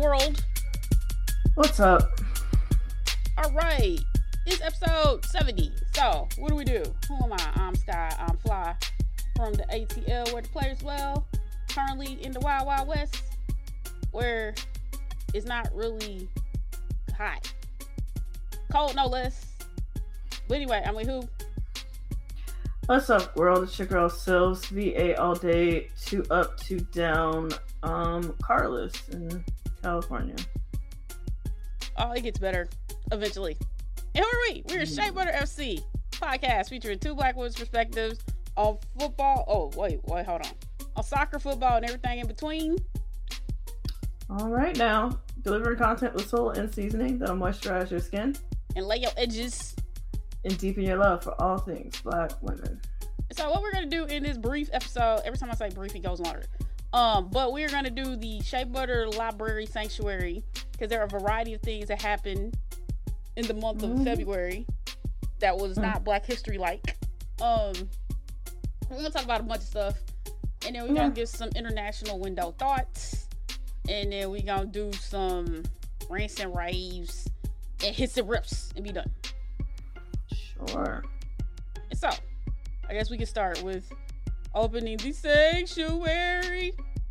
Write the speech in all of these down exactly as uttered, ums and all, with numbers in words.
world? What's up? All right, it's episode seventy. So, what do we do? Who am I? I'm Sky. I'm Fly from the A T L, where the players dwell. Currently in the Wild Wild West, where it's not really hot, cold no less. But anyway, I'm with who? What's up, world? It's your girl Silves, V A all day, two up, two down. Um, Carlos in California. Oh, it gets better eventually. And who are we? We're Shea Butter F C podcast featuring two black women's perspectives on football. Oh, wait, wait, hold on. On soccer, football, and everything in between. All right, now delivering content with soul and seasoning that'll moisturize your skin and lay your edges and deepen your love for all things black women. So what we're gonna do in this brief episode, every time I say brief, it goes longer. Um, but we're gonna do the Shea Butter Library Sanctuary because there are a variety of things that happen in the month of mm-hmm. February that was mm-hmm. not Black History like. Um, we're gonna talk about a bunch of stuff, and then we're gonna yeah. give some international window thoughts, and then we're gonna do some rants and raves and hits and rips and be done. Sure. And so, I guess we can start with opening the sanctuary.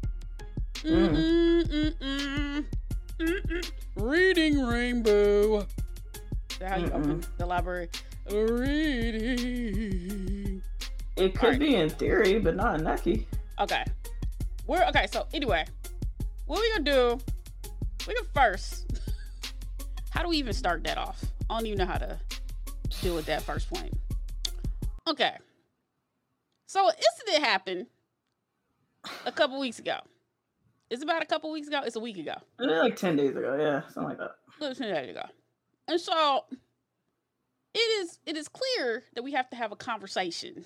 Mm. Mm-mm, mm-mm, reading Rainbow. Is that how you Mm-mm. open the library? Reading. It could right. be in theory, but not in Nike. Okay. We're okay. So anyway, what we gonna do? We gonna first. How do we even start that off? I don't even know how to deal with that first point. Okay. So an incident happened a couple weeks ago. It's about a couple weeks ago. It's a week ago. Like ten days ago, yeah, something like that. ten days ago. And so it is it is clear that we have to have a conversation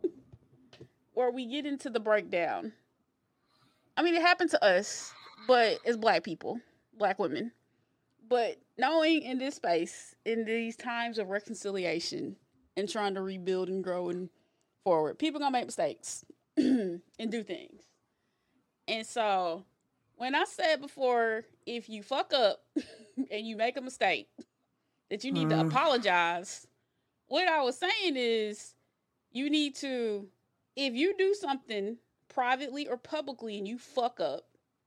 where we get into the breakdown. I mean, it happened to us, but as black people, black women. But knowing in this space, in these times of reconciliation and trying to rebuild and grow and forward, people gonna make mistakes and do things. And so when I said before, if you fuck up and you make a mistake, that you need mm. to apologize, what I was saying is you need to, if you do something privately or publicly and you fuck up,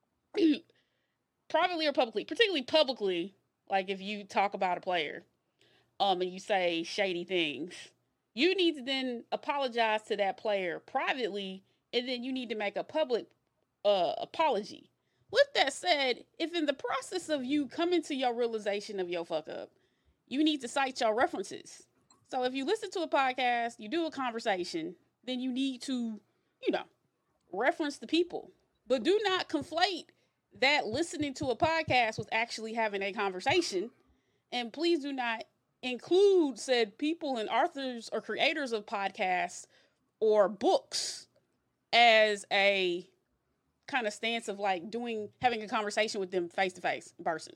privately or publicly, particularly publicly, like if you talk about a player um, and you say shady things, you need to then apologize to that player privately, and then you need to make a public uh, apology. With that said, if in the process of you coming to your realization of your fuck up, you need to cite your references. So if you listen to a podcast, you do a conversation, then you need to, you know, reference the people. But do not conflate that listening to a podcast with actually having a conversation. And please do not include said people and authors or creators of podcasts or books as a kind of stance of like doing, having a conversation with them face to face in person.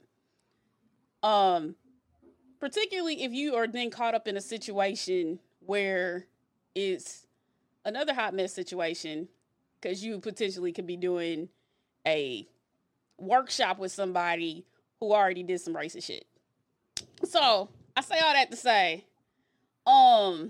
Um, particularly if you are then caught up in a situation where it's another hot mess situation, because you potentially could be doing a workshop with somebody who already did some racist shit. So I say all that to say, um,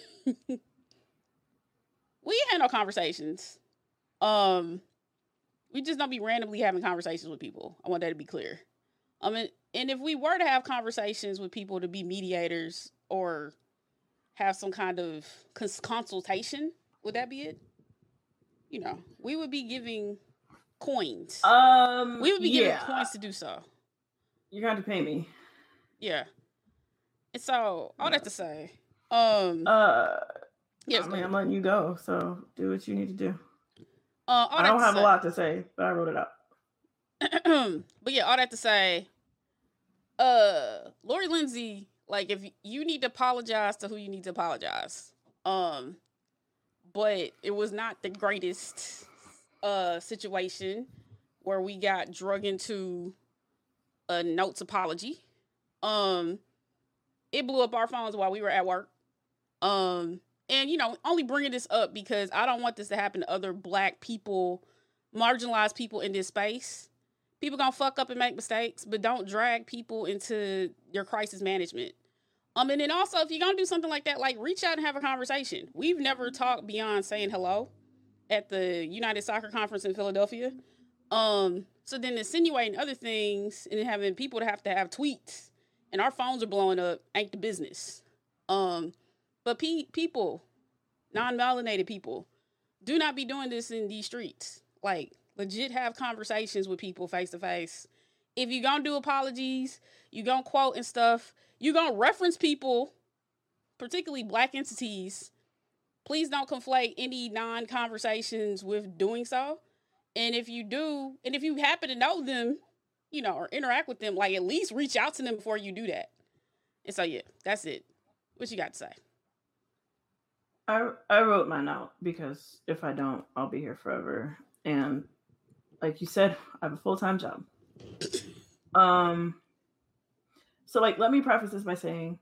we had no conversations. Um, we just don't be randomly having conversations with people. I want that to be clear. I mean, and if we were to have conversations with people to be mediators or have some kind of cons- consultation, would that be it? You know, we would be giving coins. Um, we would be giving yeah. coins to do so. You're going to pay me. Yeah. And so, all yeah. that to say, um, uh, yes, I mean, I'm letting you go, so do what you need to do. Uh, I don't have say, a lot to say, but I wrote it out. But yeah, all that to say, uh, Lori Lindsay, like, if you need to apologize to who you need to apologize, um, but it was not the greatest uh situation where we got drug into a notes apology. Um, it blew up our phones while we were at work. Um, and, you know, only bringing this up because I don't want this to happen to other black people, marginalized people in this space. People gonna fuck up and make mistakes, but don't drag people into your crisis management. Um, and then also, if you're gonna do something like that, like reach out and have a conversation. We've never talked beyond saying hello at the United Soccer Conference in Philadelphia. Um, so then insinuating other things and then having people to have to have tweets and our phones are blowing up ain't the business. Um, but pe- people, non-melanated people, do not be doing this in these streets. Like, legit have conversations with people face to face. If you're gonna do apologies, you're gonna quote and stuff, you're gonna reference people, particularly black entities, please don't conflate any non-conversations with doing so. And if you do, and if you happen to know them, you know, or interact with them, like at least reach out to them before you do that. And so, yeah, that's it. What you got to say? I I wrote mine out because if I don't, I'll be here forever. And like you said, I have a full-time job. Um. So, like, let me preface this by saying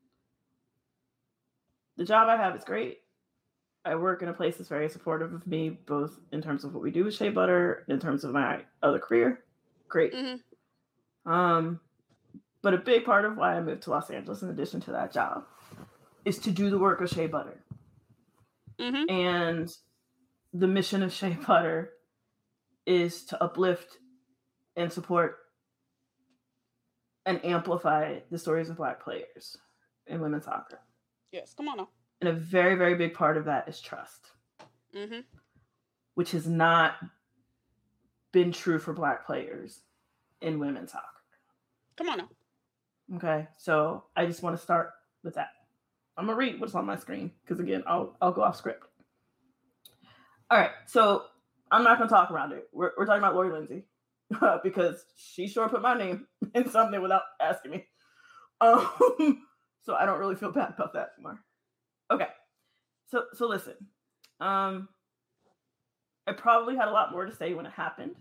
the job I have is great. I work in a place that's very supportive of me, both in terms of what we do with Shea Butter, in terms of my other career. Great. Mm-hmm. Um, but a big part of why I moved to Los Angeles, in addition to that job, is to do the work of Shea Butter. Mm-hmm. And the mission of Shea Butter is to uplift and support and amplify the stories of Black players in women's soccer. Yes, come on now. And a very, very big part of that is trust, mm-hmm. which has not been true for Black players in women's soccer. Come on now. Okay, so I just want to start with that. I'm gonna read what's on my screen because again, I'll I'll go off script. All right, so I'm not gonna talk around it. We're we're talking about Lori Lindsey because she sure put my name in something without asking me. Um, so I don't really feel bad about that anymore. Okay, so so listen, um, I probably had a lot more to say when it happened.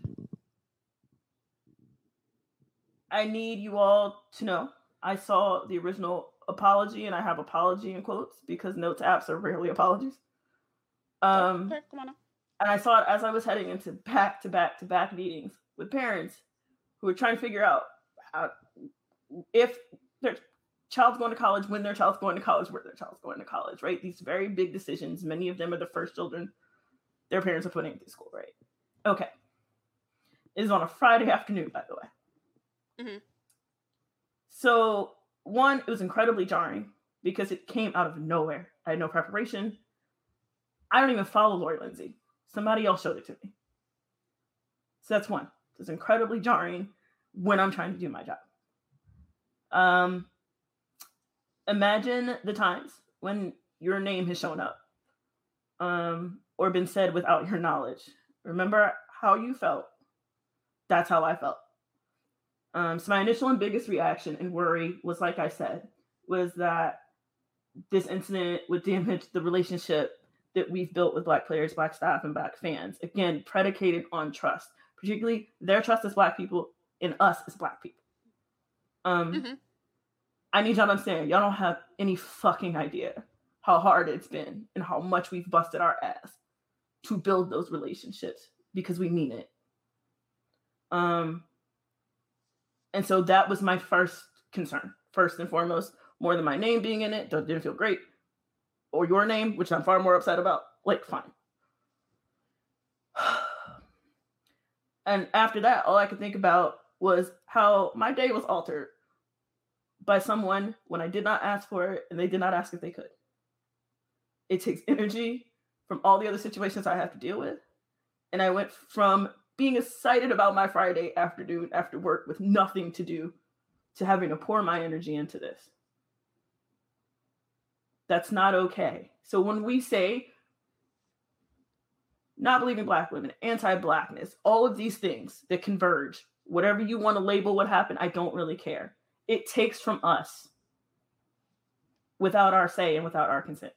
I need you all to know I saw the original apology, and I have apology in quotes because notes apps are rarely apologies. Um, okay, come on now. And I saw it as I was heading into back to back to back meetings with parents who were trying to figure out how, if their child's going to college, when their child's going to college, where their child's going to college, right? These very big decisions. Many of them are the first children their parents are putting into school, right? Okay. It is on a Friday afternoon, by the way. Mm-hmm. So, one, it was incredibly jarring because it came out of nowhere. I had no preparation. I don't even follow Lori Lindsey. Somebody else showed it to me. So that's one. It's incredibly jarring when I'm trying to do my job. Um, imagine the times when your name has shown up um, or been said without your knowledge. Remember how you felt. That's how I felt. Um, so my initial and biggest reaction and worry was, like I said, was that this incident would damage the relationship that we've built with Black players, Black staff, and Black fans. Again, predicated on trust, particularly their trust as Black people in us as Black people. Um, mm-hmm. I need y'all to understand, y'all don't have any fucking idea how hard it's been and how much we've busted our ass to build those relationships because we mean it. Um, and so that was my first concern, first and foremost, more than my name being in it. Didn't feel great. Or your name, which I'm far more upset about. Like, fine. And after that, all I could think about was how my day was altered by someone when I did not ask for it and they did not ask if they could. It takes energy from all the other situations I have to deal with. And I went from being excited about my Friday afternoon after work with nothing to do to having to pour my energy into this. That's not okay. So when we say not believing Black women, anti-Blackness, all of these things that converge, whatever you want to label what happened, I don't really care. It takes from us without our say and without our consent.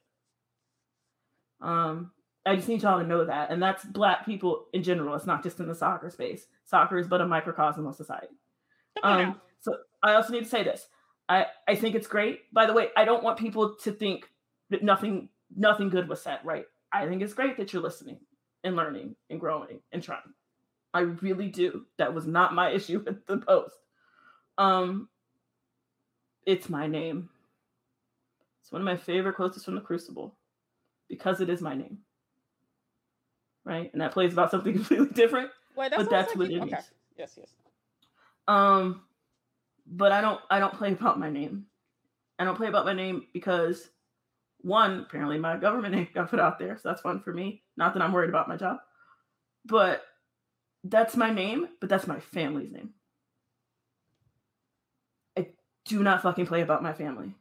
Um, I just need y'all to know that. And that's Black people in general. It's not just in the soccer space. Soccer is but a microcosm of society. Um, so I also need to say this. I, I think it's great. By the way, I don't want people to think that nothing nothing good was said, right? I think it's great that you're listening and learning and growing and trying. I really do. That was not my issue with the post. Um, it's my name. It's one of my favorite quotes from The Crucible, because it is my name. Right? And that plays about something completely different. Wait, that's but that's like what you, it okay. is. Yes, yes. Um, but I don't I don't play about my name. I don't play about my name because, one, apparently my government name got put out there, so that's fun for me. Not that I'm worried about my job. But that's my name, but that's my family's name. I do not fucking play about my family.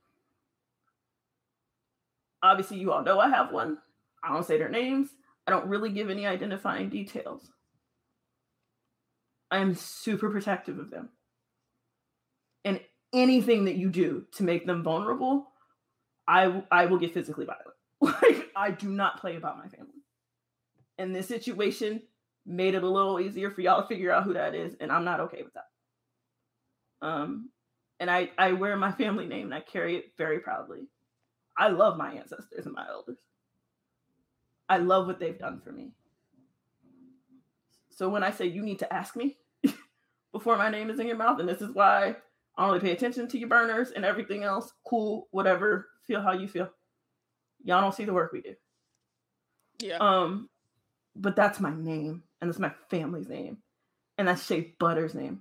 Obviously, you all know I have one. I don't say their names. I don't really give any identifying details. I am super protective of them. And anything that you do to make them vulnerable, I, I will get physically violent. Like, I do not play about my family. And this situation made it a little easier for y'all to figure out who that is, and I'm not okay with that. Um, and I, I wear my family name, and I carry it very proudly. I love my ancestors and my elders. I love what they've done for me. So when I say you need to ask me before my name is in your mouth, and this is why I only pay attention to your burners and everything else, cool, whatever, feel how you feel. Y'all don't see the work we do. Yeah. Um, but that's my name, and that's my family's name, and that's Shea Butter's name.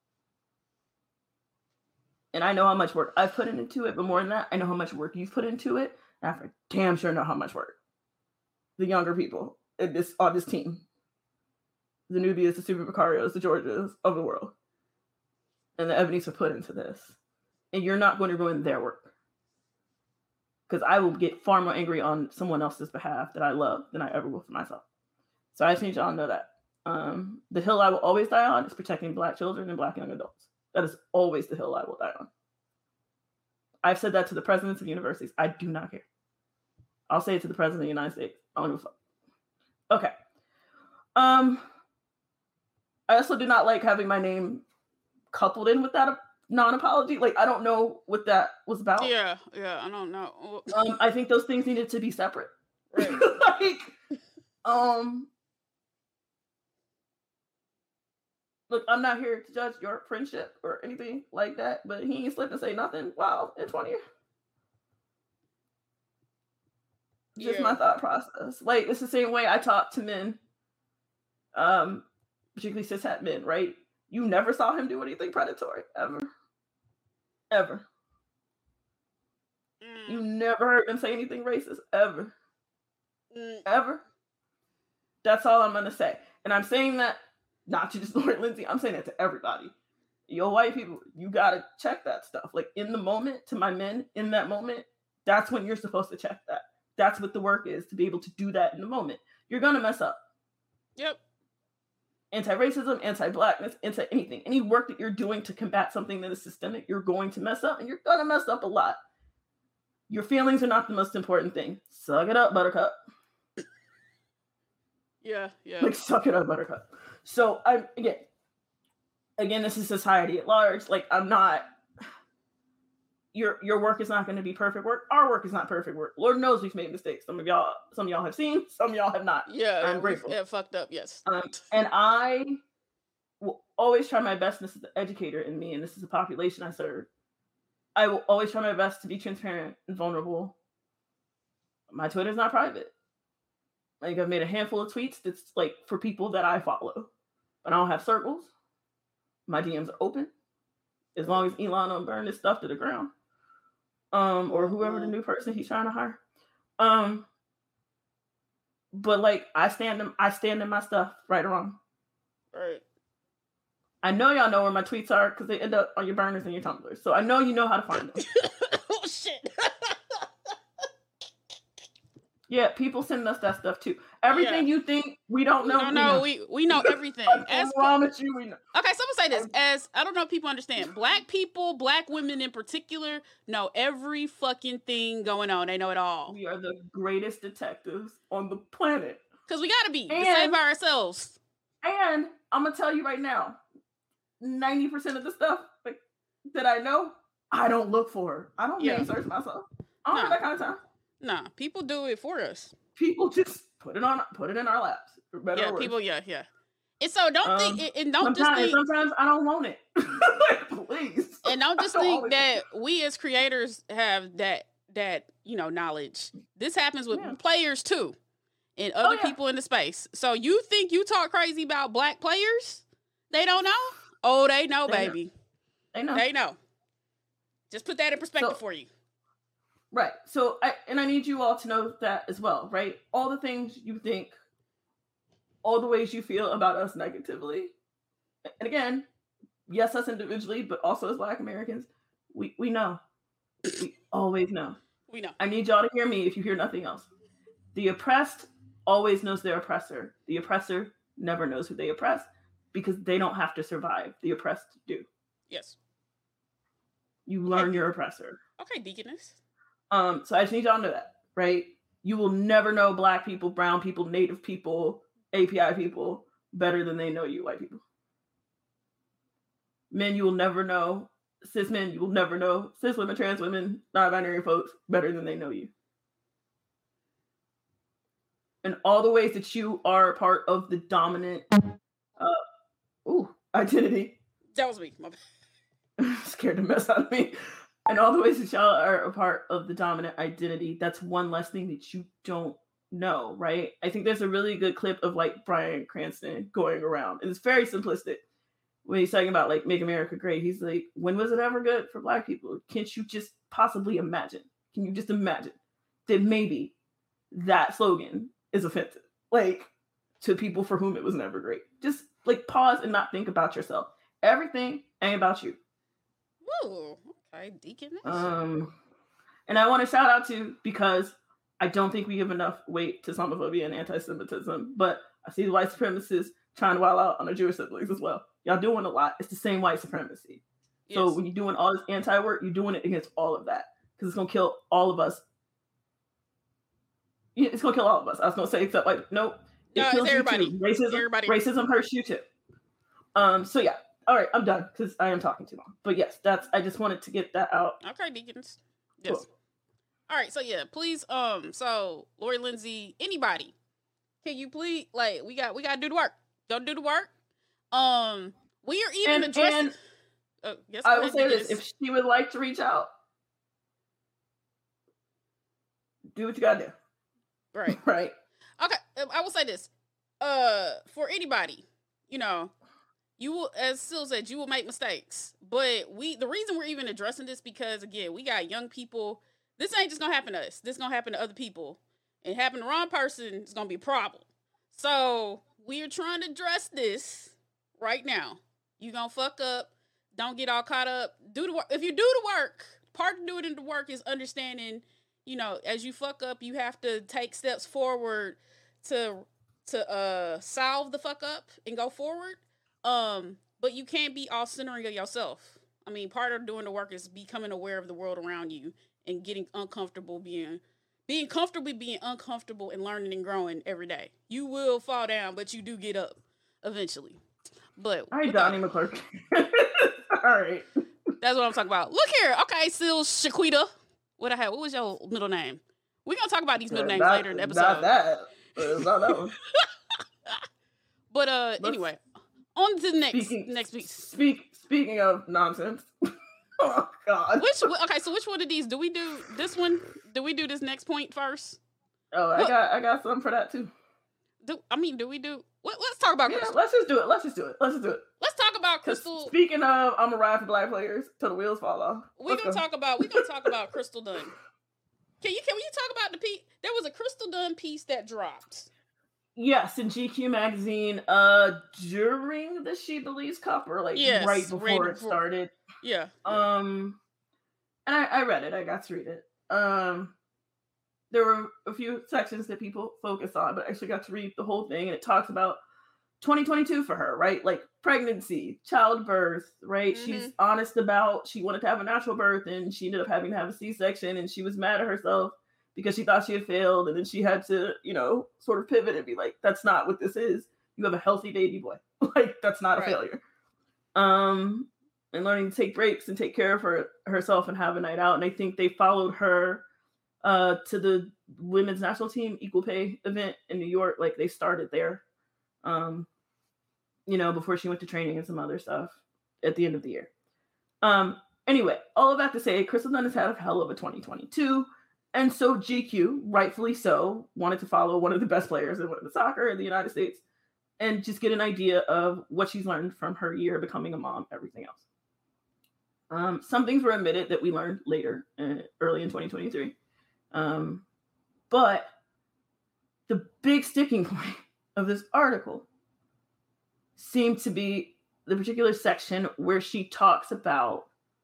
And I know how much work I've put into it, but more than that, I know how much work you've put into it, and I for damn sure know how much work the younger people in this on this team, the Nubias, the Super Vicarios, the Georgias of the world, and the Ebonies have put into this. And you're not going to ruin their work. Because I will get far more angry on someone else's behalf that I love than I ever will for myself. So I just need y'all to know that. Um, the hill I will always die on is protecting Black children and Black young adults. That is always the hill I will die on. I've said that to the presidents of universities. I do not care. I'll say it to the president of the United States. I don't give a fuck. Okay. Um, I also do not like having my name coupled in with that non-apology. Like, I don't know what that was about. Yeah, yeah, I don't know. um, I think those things needed to be separate. Right. like, um, look, I'm not here to judge your friendship or anything like that, but he ain't slipped and say nothing. Wow, in twenty years. Just Yeah. my thought process. Like, it's the same way I talk to men, um, particularly cishet men, right? You never saw him do anything predatory, ever. Ever. Mm. You never heard him say anything racist, ever. Mm. Ever. That's all I'm going to say. And I'm saying that not to just Lord Lindsay, I'm saying that to everybody. Yo, white people, you got to check that stuff. Like, in the moment, to my men, in that moment, that's when you're supposed to check that. That's what the work is, to be able to do that in the moment. You're going to mess up. Yep. Anti-racism, anti-blackness, anti-anything. Any work that you're doing to combat something that is systemic, you're going to mess up, and you're going to mess up a lot. Your feelings are not the most important thing. Suck it up, Buttercup. Yeah, yeah. Like, suck it up, Buttercup. So, I'm, again, again, this is society at large. Like, I'm not... Your your work is not going to be perfect work. Our work is not perfect work. Lord knows we've made mistakes. Some of y'all, some of y'all have seen, some of y'all have not. Yeah, I'm grateful. Yeah, fucked up. Yes. Um, and I will always try my best. And this is the educator in me, and this is the population I serve. I will always try my best to be transparent and vulnerable. My Twitter is not private. Like, I've made a handful of tweets that's like for people that I follow, but I don't have circles. My D Ms are open as long as Elon don't burn this stuff to the ground. Um, or whoever the new person he's trying to hire. Um, but like, I stand in, I stand in my stuff, right or wrong. Right. I know y'all know where my tweets are because they end up on your burners and your tumblers. So I know you know how to find them. Oh shit. Yeah, people send us that stuff too. Everything Yeah. you think we don't know. No, we no, know. we we know everything. I As promise you, we know. Okay, so I'm gonna say this. As I don't know if people understand, Black people, Black women in particular, know every fucking thing going on. They know it all. We are the greatest detectives on the planet. Because we gotta be to And- save ourselves. And I'm gonna tell you right now, ninety percent of the stuff like, that I know, I don't look for. I don't Yeah. name search myself. I don't No. have that kind of time. Nah, people do it for us. People just put it on, put it in our laps, for better Yeah, or worse. people, yeah, yeah. And so don't Um, think, and don't just sometimes, think, sometimes I don't want it. Like, please. and don't I just don't think always- that we as creators have that that you know knowledge. This happens with Yeah. players too, and other yeah. people in the space. So you think you talk crazy about black players? They don't know. Oh, they know, They know. baby. I know. They know. Just put that in perspective So- for you. Right. So, I and I need you all to know that as well, right? All the things you think, all the ways you feel about us negatively. And again, yes, us individually, but also as Black Americans, we, we know. We always know. We know. I need y'all to hear me if you hear nothing else. The oppressed always knows their oppressor. The oppressor never knows who they oppress because they don't have to survive. The oppressed do. Yes. You learn your oppressor. Okay, Deaconess. Um, so I just need y'all to know that, right? You will never know Black people, brown people, Native people, A P I people better than they know you, white people. Men, you will never know. Cis men, you will never know. Cis women, trans women, non-binary folks better than they know you. And all the ways that you are part of the dominant uh, ooh, identity. That was me. My bad. Scared to mess out of me. And all the ways that y'all are a part of the dominant identity, that's one less thing that you don't know, right? I think there's a really good clip of like Bryan Cranston going around. And it's very simplistic. When he's talking about like Make America Great, he's like, when was it ever good for Black people? Can't you just possibly imagine? Can you just imagine that maybe that slogan is offensive? Like to people for whom it was never great. Just like pause and not think about yourself. Everything ain't about you. Woo. Okay, Deaconess. Um, and I want to shout out to, because I don't think we give enough weight to Islamophobia and anti-Semitism, but I see the white supremacists trying to wild out on their Jewish siblings as well. Y'all doing a lot. It's the same white supremacy. Yes. So when you're doing all this anti-work, you're doing it against all of that because it's going to kill all of us. It's going to kill all of us. I was going to say, except like, nope. It no, kills it's everybody. You too. Racism, everybody. Racism hurts you too. Um. So yeah. All right, I'm done because I am talking too long. But yes, that's. I just wanted to get that out. Okay, Deacons. Yes. Cool. All right, so yeah, please. Um. So Lori Lindsay, anybody, can you please like we got we got to do the work. Don't do the work. Um. We are even and, addressing. And uh, yes, I will say Deaconess. this: if she would like to reach out, do what you gotta do. Right. Right. Okay, I will say this. Uh, for anybody, you know. You will, as Syl said, you will make mistakes. But we, the reason we're even addressing this because again, we got young people. This ain't just gonna happen to us. This gonna happen to other people, and happen to the wrong person is gonna be a problem. So we are trying to address this right now. You gonna fuck up? Don't get all caught up. Do the work. If you do the work, part of doing the work is understanding. You know, as you fuck up, you have to take steps forward to to uh solve the fuck up and go forward. Um, but you can't be all centering of yourself. I mean, part of doing the work is becoming aware of the world around you and getting uncomfortable being, being comfortably being uncomfortable and learning and growing every day. You will fall down, but you do get up eventually. But all right, Donnie McClurkin. All right, that's what I'm talking about. Look here, okay, Syl Shaquita. What I had? What was your middle name? We're gonna talk about these middle names not, later in the episode. Not that. It's not that one. But uh, Let's, anyway. On to the next speaking, next piece. Speak speaking of nonsense. Oh God. Which okay, so which one of these do we do? This one? Do we do this next point first? Oh, I what? got I got something for that too. Do I mean do we do? Let, let's talk about yeah, Crystal. Let's just do it. Let's just do it. Let's just do it. Let's talk about Crystal. Speaking of, I'm a ride for Black players till the wheels fall off. We're gonna go. talk about we're gonna talk about Crystal Dunn. Can you can you talk about the piece? There was a Crystal Dunn piece that dropped. Yes, in G Q magazine, uh, during the She Believes Cup, or like yes, right before right it before. started. Yeah. Um, and I, I read it. I got to read it. Um, there were a few sections that people focus on, but I actually got to read the whole thing, and it talks about twenty twenty-two for her, right? Like pregnancy, childbirth, right? Mm-hmm. She's honest about she wanted to have a natural birth, and she ended up having to have a C-section, and she was mad at herself because she thought she had failed, and then she had to, you know, sort of pivot and be like, that's not what this is. You have a healthy baby boy. Like, that's not right. a failure. Um, and learning to take breaks and take care of her herself and have a night out. And I think they followed her uh, to the women's national team equal pay event in New York. Like, they started there. Um, you know, before she went to training and some other stuff at the end of the year. Um, anyway, all of that to say, Crystal Dunn has had a hell of a twenty twenty-two. And so G Q, rightfully so, wanted to follow one of the best players in women's soccer in the United States and just get an idea of what she's learned from her year becoming a mom, everything else. Um, some things were omitted that we learned later, uh, early in twenty twenty-three. Um, but the big sticking point of this article seemed to be the particular section where she talks about,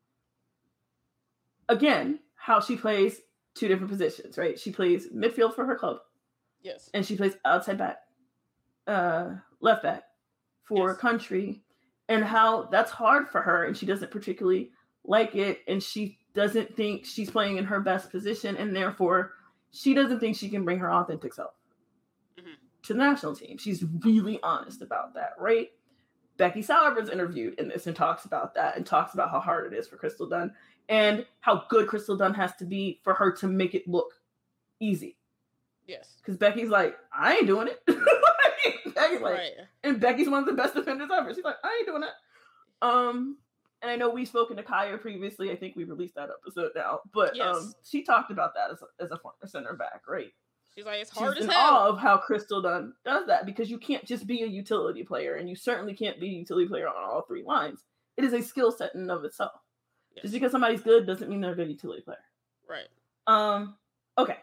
again, how she plays two different positions, right? She plays midfield for her club. Yes. And she plays outside back, uh, left back for yes. country, and how that's hard for her, and she doesn't particularly like it, and she doesn't think she's playing in her best position, and therefore she doesn't think she can bring her authentic self mm-hmm. to the national team. She's really honest about that, right? Becky Sauerbrun's interviewed in this and talks about that and talks about how hard it is for Crystal Dunn and how good Crystal Dunn has to be for her to make it look easy. Yes. Because Becky's like, I ain't doing it. Becky's like, right. And Becky's one of the best defenders ever. She's like, I ain't doing it. Um, and I know we've spoken to Kaya previously. I think we released that episode now. But yes. um, she talked about that as a, as a former center back, right? She's like, it's hard She's as in hell. awe of how Crystal Dunn does that, because you can't just be a utility player, and you certainly can't be a utility player on all three lines. It is a skill set in and of itself. Yes. Just because somebody's good doesn't mean they're a good utility player. Right. Um. Okay.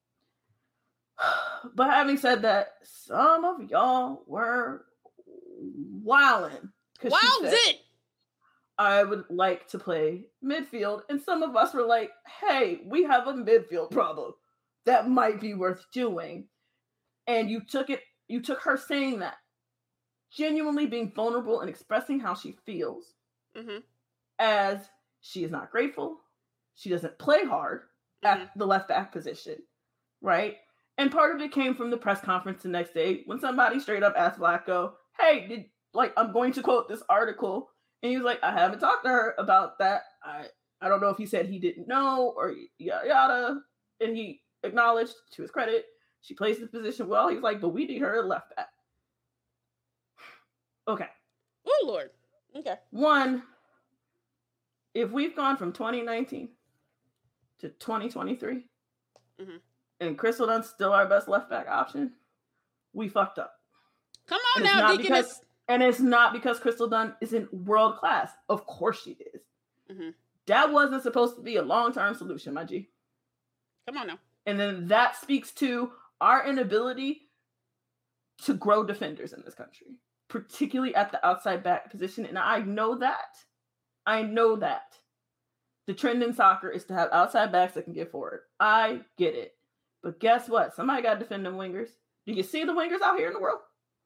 But having said that, some of y'all were wilding. Wowed it! I would like to play midfield, and some of us were like, hey, we have a midfield problem. That might be worth doing. And you took it, you took her saying that, genuinely being vulnerable and expressing how she feels, mm-hmm. as she is not grateful, she doesn't play hard mm-hmm. at the left back position, right? And part of it came from the press conference the next day when somebody straight up asked Vlatko, hey, did, like, I'm going to quote this article. And he was like, I haven't talked to her about that. I, I don't know if he said he didn't know or yada yada. And he acknowledged, to his credit, she plays the position well. He's like, but we need her left back. Okay. Oh, Lord. Okay. One, if we've gone from twenty nineteen to twenty twenty-three, mm-hmm. and Crystal Dunn's still our best left back option, we fucked up. Come on now, Deaconess. Because, and it's not because Crystal Dunn isn't world class. Of course she is. Mm-hmm. That wasn't supposed to be a long-term solution, my G. Come on now. And then that speaks to our inability to grow defenders in this country, particularly at the outside back position. And I know that. I know that. The trend in soccer is to have outside backs that can get forward. I get it. But guess what? Somebody got to defend them wingers. Do you see the wingers out here in the world?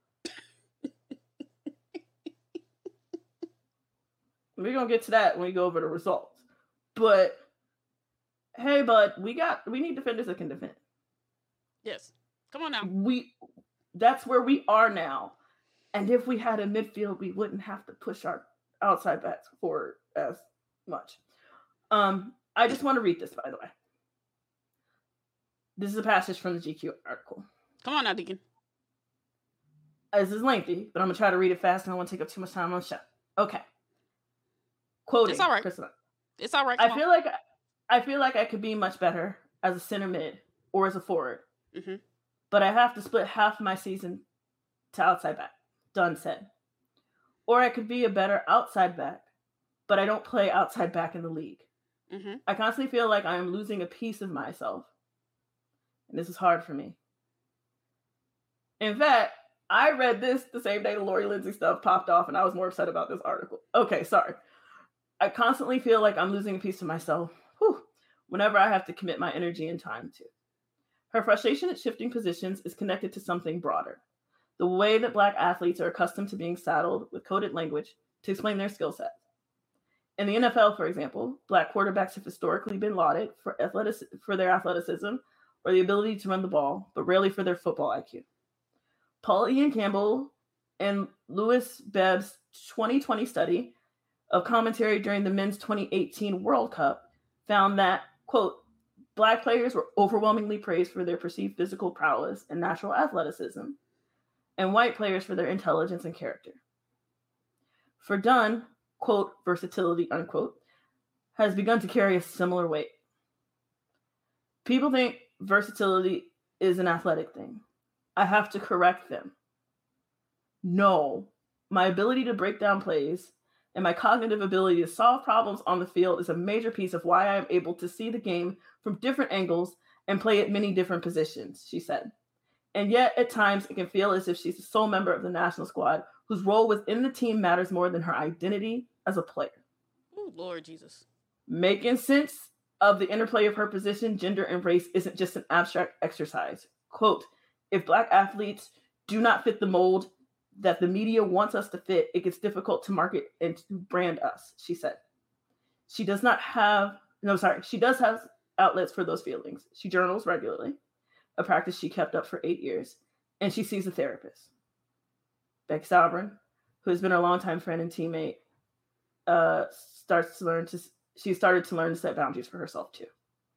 We're going to get to that when we go over the results. But hey, bud, we got we need defenders that can defend. Yes. Come on now. We that's where we are now. And if we had a midfield, we wouldn't have to push our outside backs forward as much. Um, I just want to read this, by the way. This is a passage from the G Q article. Come on now, Deacon. This is lengthy, but I'm gonna try to read it fast and I don't want to take up too much time on the show. Okay. Quoting. It's all right. Priscilla. It's all right. Come I feel on. like I feel like I could be much better as a center mid or as a forward. Mm-hmm. But I have to split half my season to outside back, Dunn said. Or I could be a better outside back, but I don't play outside back in the league. Mm-hmm. I constantly feel like I am losing a piece of myself. And this is hard for me. In fact, I read this the same day the Lori Lindsay stuff popped off and I was more upset about this article. Okay, sorry. I constantly feel like I'm losing a piece of myself whew, whenever I have to commit my energy and time to. Her frustration at shifting positions is connected to something broader. The way that Black athletes are accustomed to being saddled with coded language to explain their skill set. In the N F L, for example, Black quarterbacks have historically been lauded for, athletic, for their athleticism or the ability to run the ball, but rarely for their football I Q. Paul Ian Campbell and Louis Bebb's twenty twenty study of commentary during the men's twenty eighteen World Cup found that, quote, Black players were overwhelmingly praised for their perceived physical prowess and natural athleticism, and white players for their intelligence and character. For Dunn, quote, versatility, unquote, has begun to carry a similar weight. People think versatility is an athletic thing. I have to correct them. No, my ability to break down plays and my cognitive ability to solve problems on the field is a major piece of why I am able to see the game from different angles and play at many different positions, she said. And yet, at times, it can feel as if she's the sole member of the national squad whose role within the team matters more than her identity as a player. Oh, Lord Jesus. Making sense of the interplay of her position, gender, and race isn't just an abstract exercise. Quote, if Black athletes do not fit the mold that the media wants us to fit, it gets difficult to market and to brand us, she said. She does not have, no, sorry, she does have outlets for those feelings. She journals regularly, a practice she kept up for eight years, and she sees a therapist. Beck Sauerbrunn, who has been a longtime friend and teammate, uh, starts to learn to, she started to learn to set boundaries for herself too.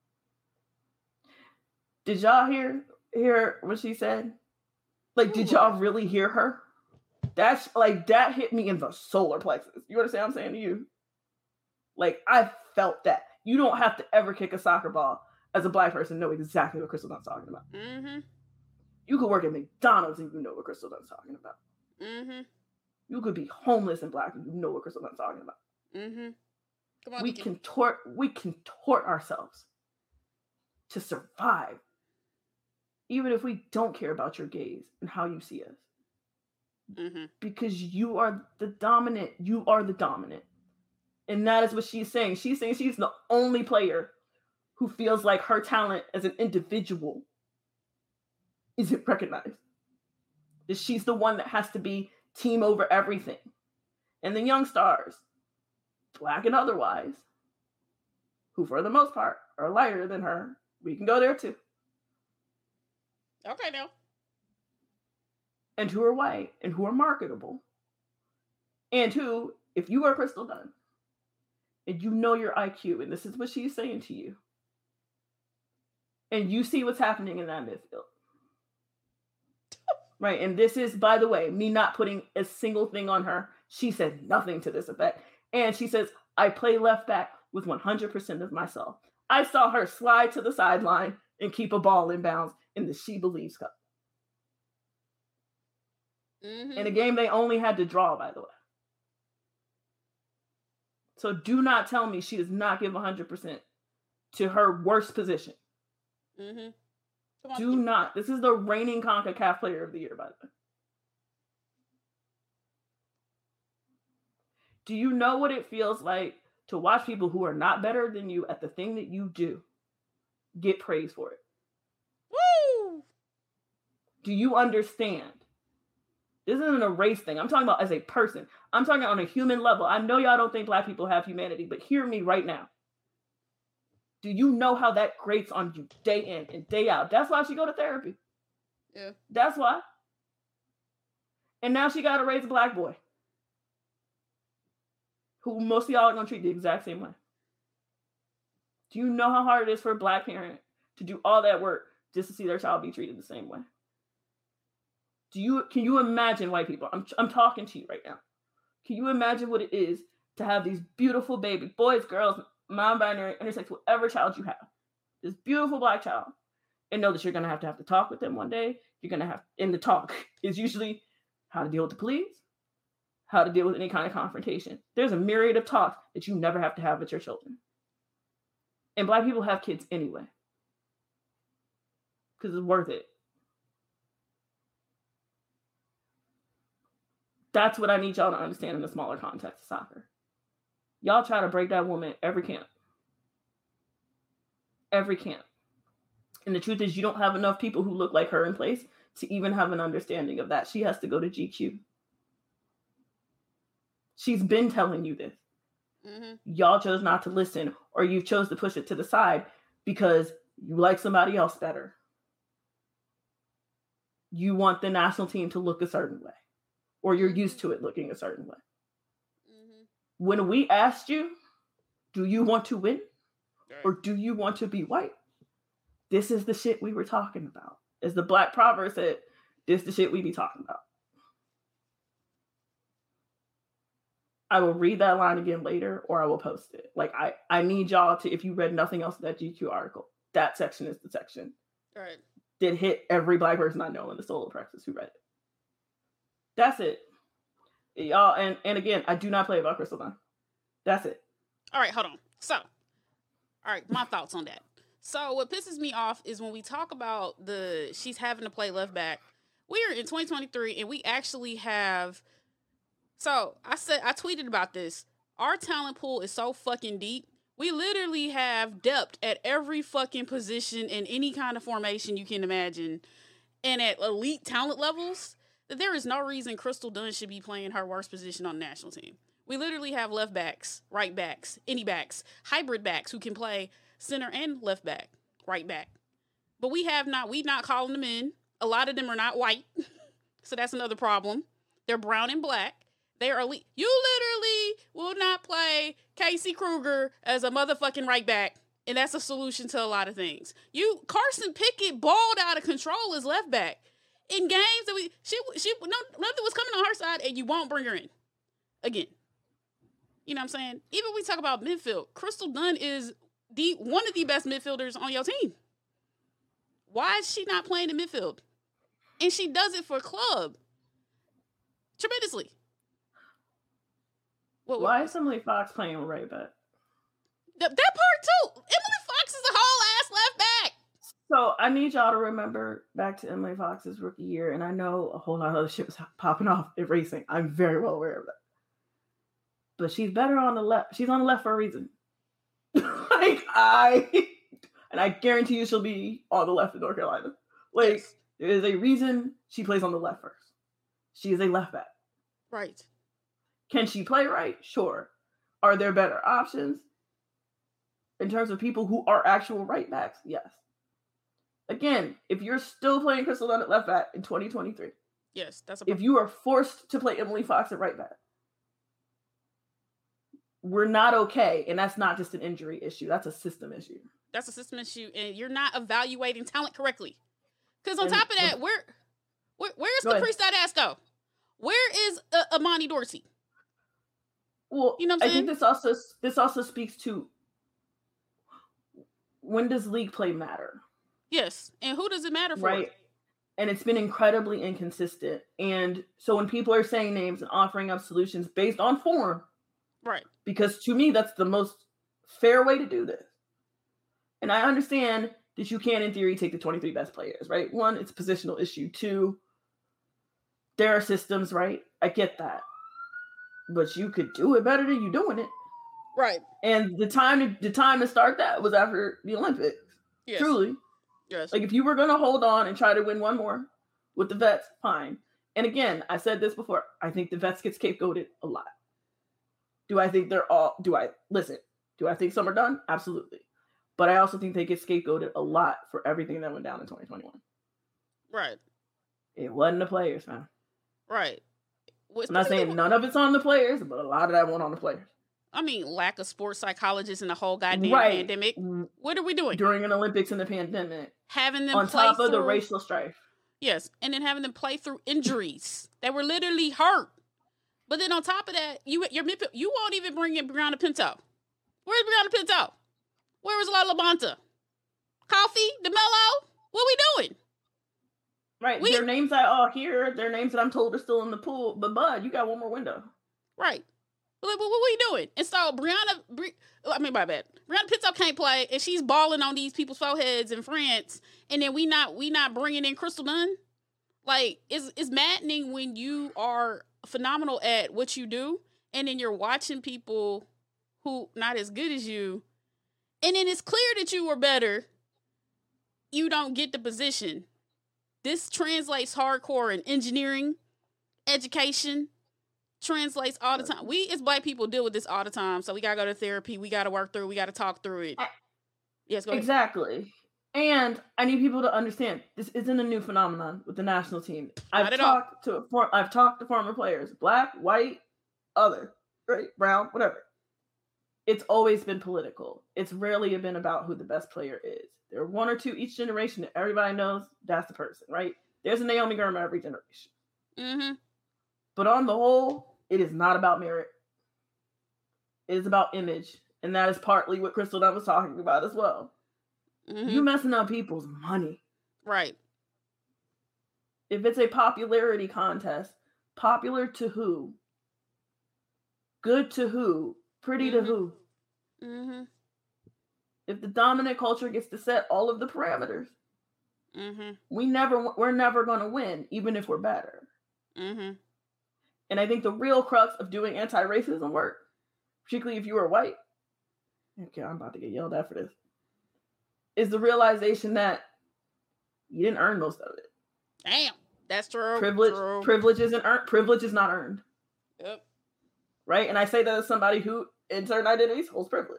Did y'all hear, hear what she said? Like, did y'all really hear her? That's like, that hit me in the solar plexus. You understand what I'm saying to you? Like, I felt that. You don't have to ever kick a soccer ball as a Black person know exactly what Crystal Dunn's talking about. Mm-hmm. You could work at McDonald's and you know what Crystal Dunn's talking about. Mm-hmm. You could be homeless and Black and you know what Crystal Dunn's talking about. Mm-hmm. Come on, we Nikki. contort, we contort ourselves to survive, even if we don't care about your gaze and how you see us. Mm-hmm. Because you are the dominant. You are the dominant. And that is what she's saying. She's saying she's the only player who feels like her talent as an individual isn't recognized. That she's the one that has to be team over everything. And the young stars, Black and otherwise, who for the most part are lighter than her, we can go there too. Okay, now. And who are white and who are marketable. And who, if you are Crystal Dunn, and you know your I Q, and this is what she's saying to you, and you see what's happening in that midfield. Right, and this is, by the way, me not putting a single thing on her. She said nothing to this effect. And she says, I play left back with one hundred percent of myself. I saw her slide to the sideline and keep a ball in bounds in the She Believes Cup. Mm-hmm. In a game they only had to draw, by the way. So do not tell me she does not give one hundred percent to her worst position. Mm-hmm. Do not. This is the reigning CONCACAF Player of the Year, by the way. Do you know what it feels like to watch people who are not better than you at the thing that you do get praise for it? Woo! Do you understand? This isn't a race thing. I'm talking about as a person. I'm talking on a human level. I know y'all don't think Black people have humanity, but hear me right now. Do you know how that grates on you day in and day out? That's why she go to therapy. Yeah. That's why. And now she got to raise a Black boy who most of y'all are going to treat the exact same way. Do you know how hard it is for a Black parent to do all that work just to see their child be treated the same way? Do you, can you imagine, white people? I'm, I'm talking to you right now. Can you imagine what it is to have these beautiful baby boys, girls, non-binary, intersex, whatever child you have, this beautiful Black child, and know that you're going to have to have to talk with them one day. You're going to have, and the talk is usually how to deal with the police, how to deal with any kind of confrontation. There's a myriad of talks that you never have to have with your children. And Black people have kids anyway. Because it's worth it. That's what I need y'all to understand in the smaller context of soccer. Y'all try to break that woman every camp. Every camp. And the truth is you don't have enough people who look like her in place to even have an understanding of that. She has to go to G Q. She's been telling you this. Mm-hmm. Y'all chose not to listen, or you chose to push it to the side because you like somebody else better. You want the national team to look a certain way, or you're used to it looking a certain way. Mm-hmm. When we asked you, do you want to win? Right. Or do you want to be white? This is the shit we were talking about. As the Black proverb said, this is the shit we be talking about. I will read that line again later, or I will post it. Like I, I need y'all to, if you read nothing else in that G Q article, that section is the section Right. that hit every Black person I know in the solo practice who read it. That's it. Y'all, and, and again, I do not play about Crystal Dunn. That's it. All right, hold on. So, all right, my thoughts on that. So, what pisses me off is when we talk about the she's having to play left back. We are in twenty twenty-three, and we actually have. So, I said I tweeted about this. Our talent pool is so fucking deep. We literally have depth at every fucking position in any kind of formation you can imagine, and at elite talent levels. That there is no reason Crystal Dunn should be playing her worst position on the national team. We literally have left backs, right backs, any backs, hybrid backs who can play center and left back, right back. But we have not, we not calling them in. A lot of them are not white. So that's another problem. They're brown and black. They are elite. You literally will not play Casey Kruger as a motherfucking right back. And that's a solution to a lot of things. You, Carson Pickett balled out of control as left back. In games that we, she, she, no, nothing was coming on her side, and you won't bring her in again. You know what I'm saying? Even when we talk about midfield, Crystal Dunn is the one of the best midfielders on your team. Why is she not playing in midfield? And she does it for club tremendously. What, Why is Emily Fox playing right back? Th- that part too. Emily Fox is a whole ass left back. So I need y'all to remember back to Emily Fox's rookie year, and I know a whole lot of other shit was popping off in racing. I'm very well aware of that. But she's better on the left. She's on the left for a reason. like I, and I guarantee you she'll be on the left in North Carolina. Like yes. There is a reason she plays on the left first. She is a left back. Right. Can she play right? Sure. Are there better options in terms of people who are actual right backs? Yes. Again, if you're still playing Crystal Dunn at left back in twenty twenty-three, yes, that's a if you are forced to play Emily Fox at right back, we're not okay, and that's not just an injury issue. That's a system issue. That's a system issue, and you're not evaluating talent correctly. Because on and, top of that, where, where where's Caprice Dodasco? Where is uh, Amani Dorsey? Well, you know what I'm I saying? think this also this also speaks to when does league play matter? Yes, and who does it matter for? Right, and it's been incredibly inconsistent. And so when people are saying names and offering up solutions based on form, right? Because to me, that's the most fair way to do this. And I understand that you can, in theory, take the twenty-three best players, right? One, it's a positional issue. Two, there are systems, right? I get that. But you could do it better than you doing it. Right. And the time to, the time to start that was after the Olympics. Yes. Truly. Yes. Like, if you were going to hold on and try to win one more with the vets, fine. And again, I said this before. I think the vets get scapegoated a lot. Do I think they're all, do I, listen, do I think some are done? Absolutely. But I also think they get scapegoated a lot for everything that went down in twenty twenty-one. Right. It wasn't the players, man. Right. Well, I'm not saying none of it's on the players, but a lot of that went on the players. I mean, lack of sports psychologists in the whole goddamn right. pandemic. What are we doing? During an Olympics and the pandemic. Having them on play top through, of the racial strife. Yes, and then having them play through injuries that were literally hurt. But then on top of that, you your you won't even bring in Brianna Pinto. Where's Brianna Pinto? Where was La Labonta? Coffee? DeMello? What are we doing? Right. We, their names I all hear, their names that I'm told are still in the pool. But bud, you got one more window. Right. Like, what, what are we doing? And so Brianna, Bri- I mean, my bad. Brianna Pinto can't play, and she's balling on these people's foreheads in France. And then we not we not bringing in Crystal Dunn. Like, it's it's maddening when you are phenomenal at what you do, and then you're watching people who not as good as you, and then it's clear that you were better. You don't get the position. This translates hardcore in engineering, education. Translates all the time. We as Black people deal with this all the time, so we gotta go to therapy. We gotta work through. We gotta talk through it. I, yes, go ahead. Exactly. And I need people to understand this isn't a new phenomenon with the national team. Not I've at talked all. to I've talked to former players, Black, white, other, right, brown, whatever. It's always been political. It's rarely been about who the best player is. There are one or two each generation that everybody knows that's the person, right? There's a Naomi Girma every generation. Mm-hmm. But on the whole, it is not about merit. It is about image. And that is partly what Crystal Dunn was talking about as well. Mm-hmm. You messing up people's money. Right. If it's a popularity contest, popular to who? Good to who? Pretty mm-hmm. to who? Mm-hmm. If the dominant culture gets to set all of the parameters, mm-hmm. we never, we're never going to win, even if we're better. Mm-hmm. And I think the real crux of doing anti-racism work, particularly if you are white, okay, I'm about to get yelled at for this, is the realization that you didn't earn most of it. Damn, that's true. Privilege, true. privilege isn't earned. Privilege is not earned. Yep. Right, and I say that as somebody who, in certain identities, holds privilege.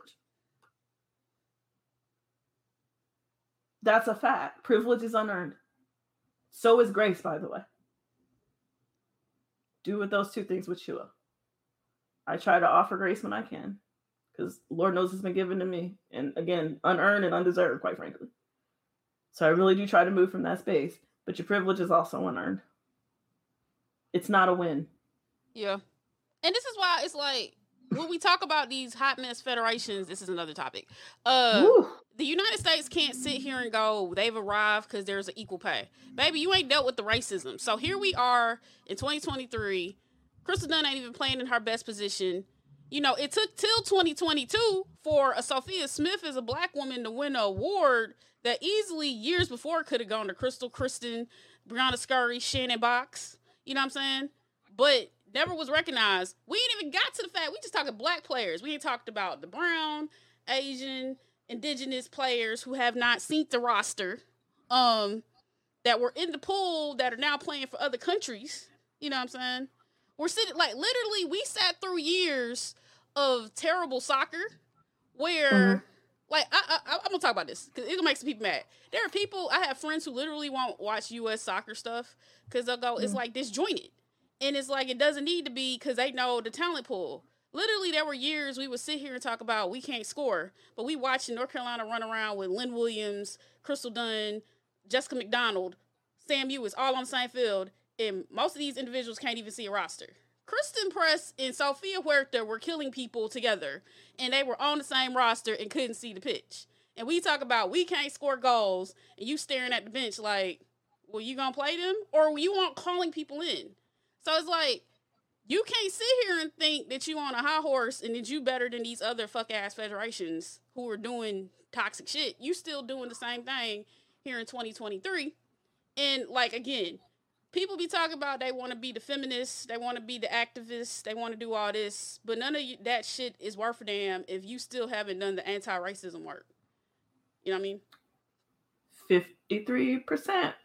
That's a fact. Privilege is unearned. So is grace, by the way. Do with those two things what you will. I try to offer grace when I can, because Lord knows it's been given to me. And again, unearned and undeserved, quite frankly. So I really do try to move from that space. But your privilege is also unearned. It's not a win. Yeah. And this is why it's like, when we talk about these hot mess federations, this is another topic. Uh, the United States can't sit here and go, they've arrived because there's an equal pay. Baby, you ain't dealt with the racism. So here we are in twenty twenty-three. Crystal Dunn ain't even playing in her best position. You know, it took till twenty twenty-two for a Sophia Smith as a black woman to win an award that easily years before could have gone to Crystal, Kristen, Brianna Scurry, Shannon Box. You know what I'm saying? But never was recognized. We ain't even got to the fact, we just talking black players. We ain't talked about the brown, Asian, indigenous players who have not seen the roster, um, that were in the pool that are now playing for other countries. You know what I'm saying? We're sitting, like, literally, we sat through years of terrible soccer where, mm-hmm. like, I, I, I'm gonna talk about this because it'll make some people mad. There are people, I have friends who literally won't watch U S soccer stuff because they'll go, mm-hmm. it's like disjointed. And it's like, it doesn't need to be because they know the talent pool. Literally, there were years we would sit here and talk about we can't score, but we watched North Carolina run around with Lynn Williams, Crystal Dunn, Jessica McDonald, Sam Ewis, all on the same field, and most of these individuals can't even see a roster. Kristen Press and Sophia Huerta were killing people together, and they were on the same roster and couldn't see the pitch. And we talk about we can't score goals, and you staring at the bench like, well, you gonna play them? Or you want calling people in? So it's like, you can't sit here and think that you on a high horse and that you better than these other fuck-ass federations who are doing toxic shit. You still doing the same thing here in twenty twenty-three. And, like, again, people be talking about they want to be the feminists, they want to be the activists, they want to do all this, but none of that shit is worth a damn if you still haven't done the anti-racism work. You know what I mean? fifty-three percent.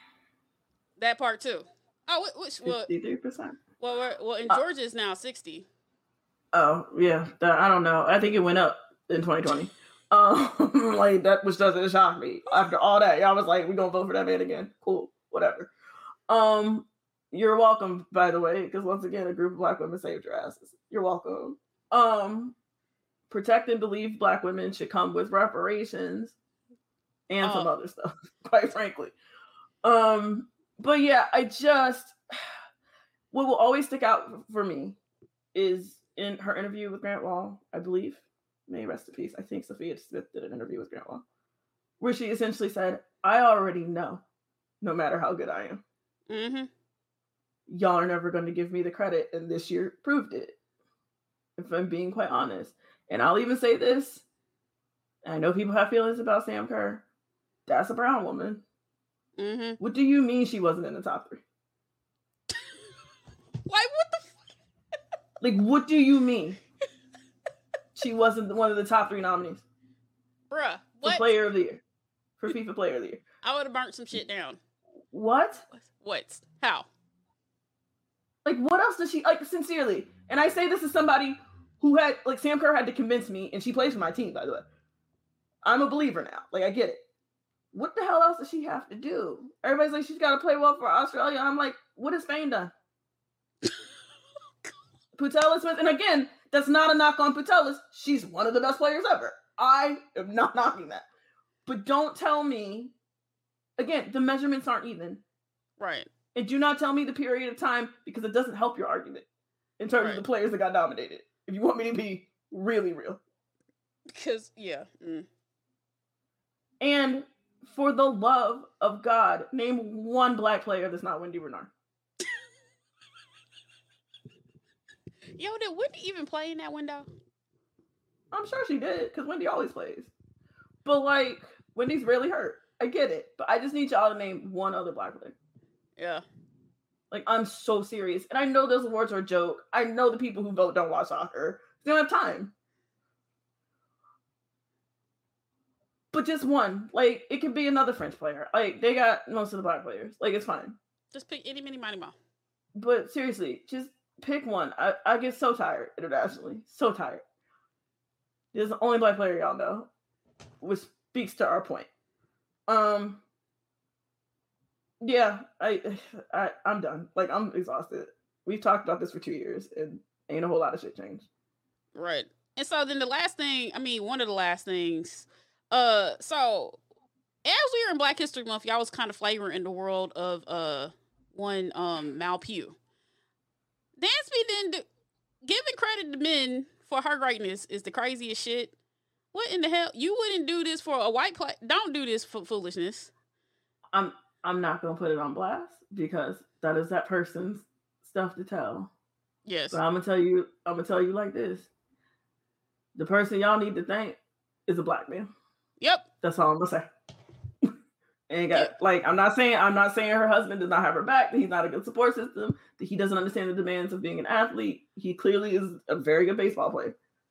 That part, too. Oh, which, well, fifty-three percent. Well, we're, well, in Georgia, it's now sixty. Oh, yeah. That, I don't know. I think it went up in twenty twenty. um, like, that which doesn't shock me. After all that, y'all was like, we're going to vote for that man again. Cool. Whatever. Um, you're welcome, by the way, because once again, a group of black women saved your asses. You're welcome. Um, protect and believe black women should come with reparations and some Oh. other stuff, quite frankly. Um, but yeah, I just, what will always stick out for me is in her interview with Grant Wall, I believe, may rest in peace. I think Sophia Smith did an interview with Grant Wall, where she essentially said, I already know, no matter how good I am, Mm-hmm. y'all are never going to give me the credit, and this year proved it, if I'm being quite honest. And I'll even say this, I know people have feelings about Sam Kerr. That's a brown woman. Mm-hmm. What do you mean she wasn't in the top three? Like, what the fuck? Like, what do you mean she wasn't one of the top three nominees Bruh, for what? Player of the Year, for FIFA Player of the Year? I would have burnt some shit down. What? What? How? Like, what else does she, like, sincerely? And I say this as somebody who had, like, Sam Kerr had to convince me, and she plays for my team, by the way. I'm a believer now. Like, I get it. What the hell else does she have to do? Everybody's like, she's got to play well for Australia. I'm like, what has Spain done? Putellas Smith, and again, that's not a knock on Putellas. She's one of the best players ever. I am not knocking that. But don't tell me, again, the measurements aren't even. Right. And do not tell me the period of time, because it doesn't help your argument in terms Right. of the players that got nominated. If you want me to be Really real. Because, yeah. Mm. And for the love of God, name one black player that's not Wendy Renard. Yo, did Wendy even play in that window? I'm sure she did, because Wendy always plays. But, like, Wendy's rarely hurt. I get it. But I just need y'all to name one other black player. Yeah. Like, I'm so serious. And I know those awards are a joke. I know the people who vote don't watch soccer. They don't have time. But just one. Like, it could be another French player. Like, they got most of the black players. Like, it's fine. Just pick any, mini, money, mo. But seriously, just pick one. I, I get so tired internationally. So tired. There's the only black player y'all know, which speaks to our point. Um, yeah, I, I, I'm done. Like, I'm exhausted. We've talked about this for two years, and ain't a whole lot of shit changed. Right. And so then the last thing, I mean, one of the last things, uh, so as we were in Black History Month, y'all was kind of flavoring the world of uh one um Mal Pugh. Dansby then do, giving credit to men for her greatness is the craziest shit. What in the hell? You wouldn't do this for a white play. Don't do this for foolishness. I'm I'm not gonna put it on blast because that is that person's stuff to tell. Yes. But I'm gonna tell you, I'm gonna tell you like this. The person y'all need to thank is a black man. Yep. That's all I'm gonna say. And got, Yep. like, I'm not saying I'm not saying her husband does not have her back, that he's not a good support system, that he doesn't understand the demands of being an athlete. He clearly is a very good baseball player.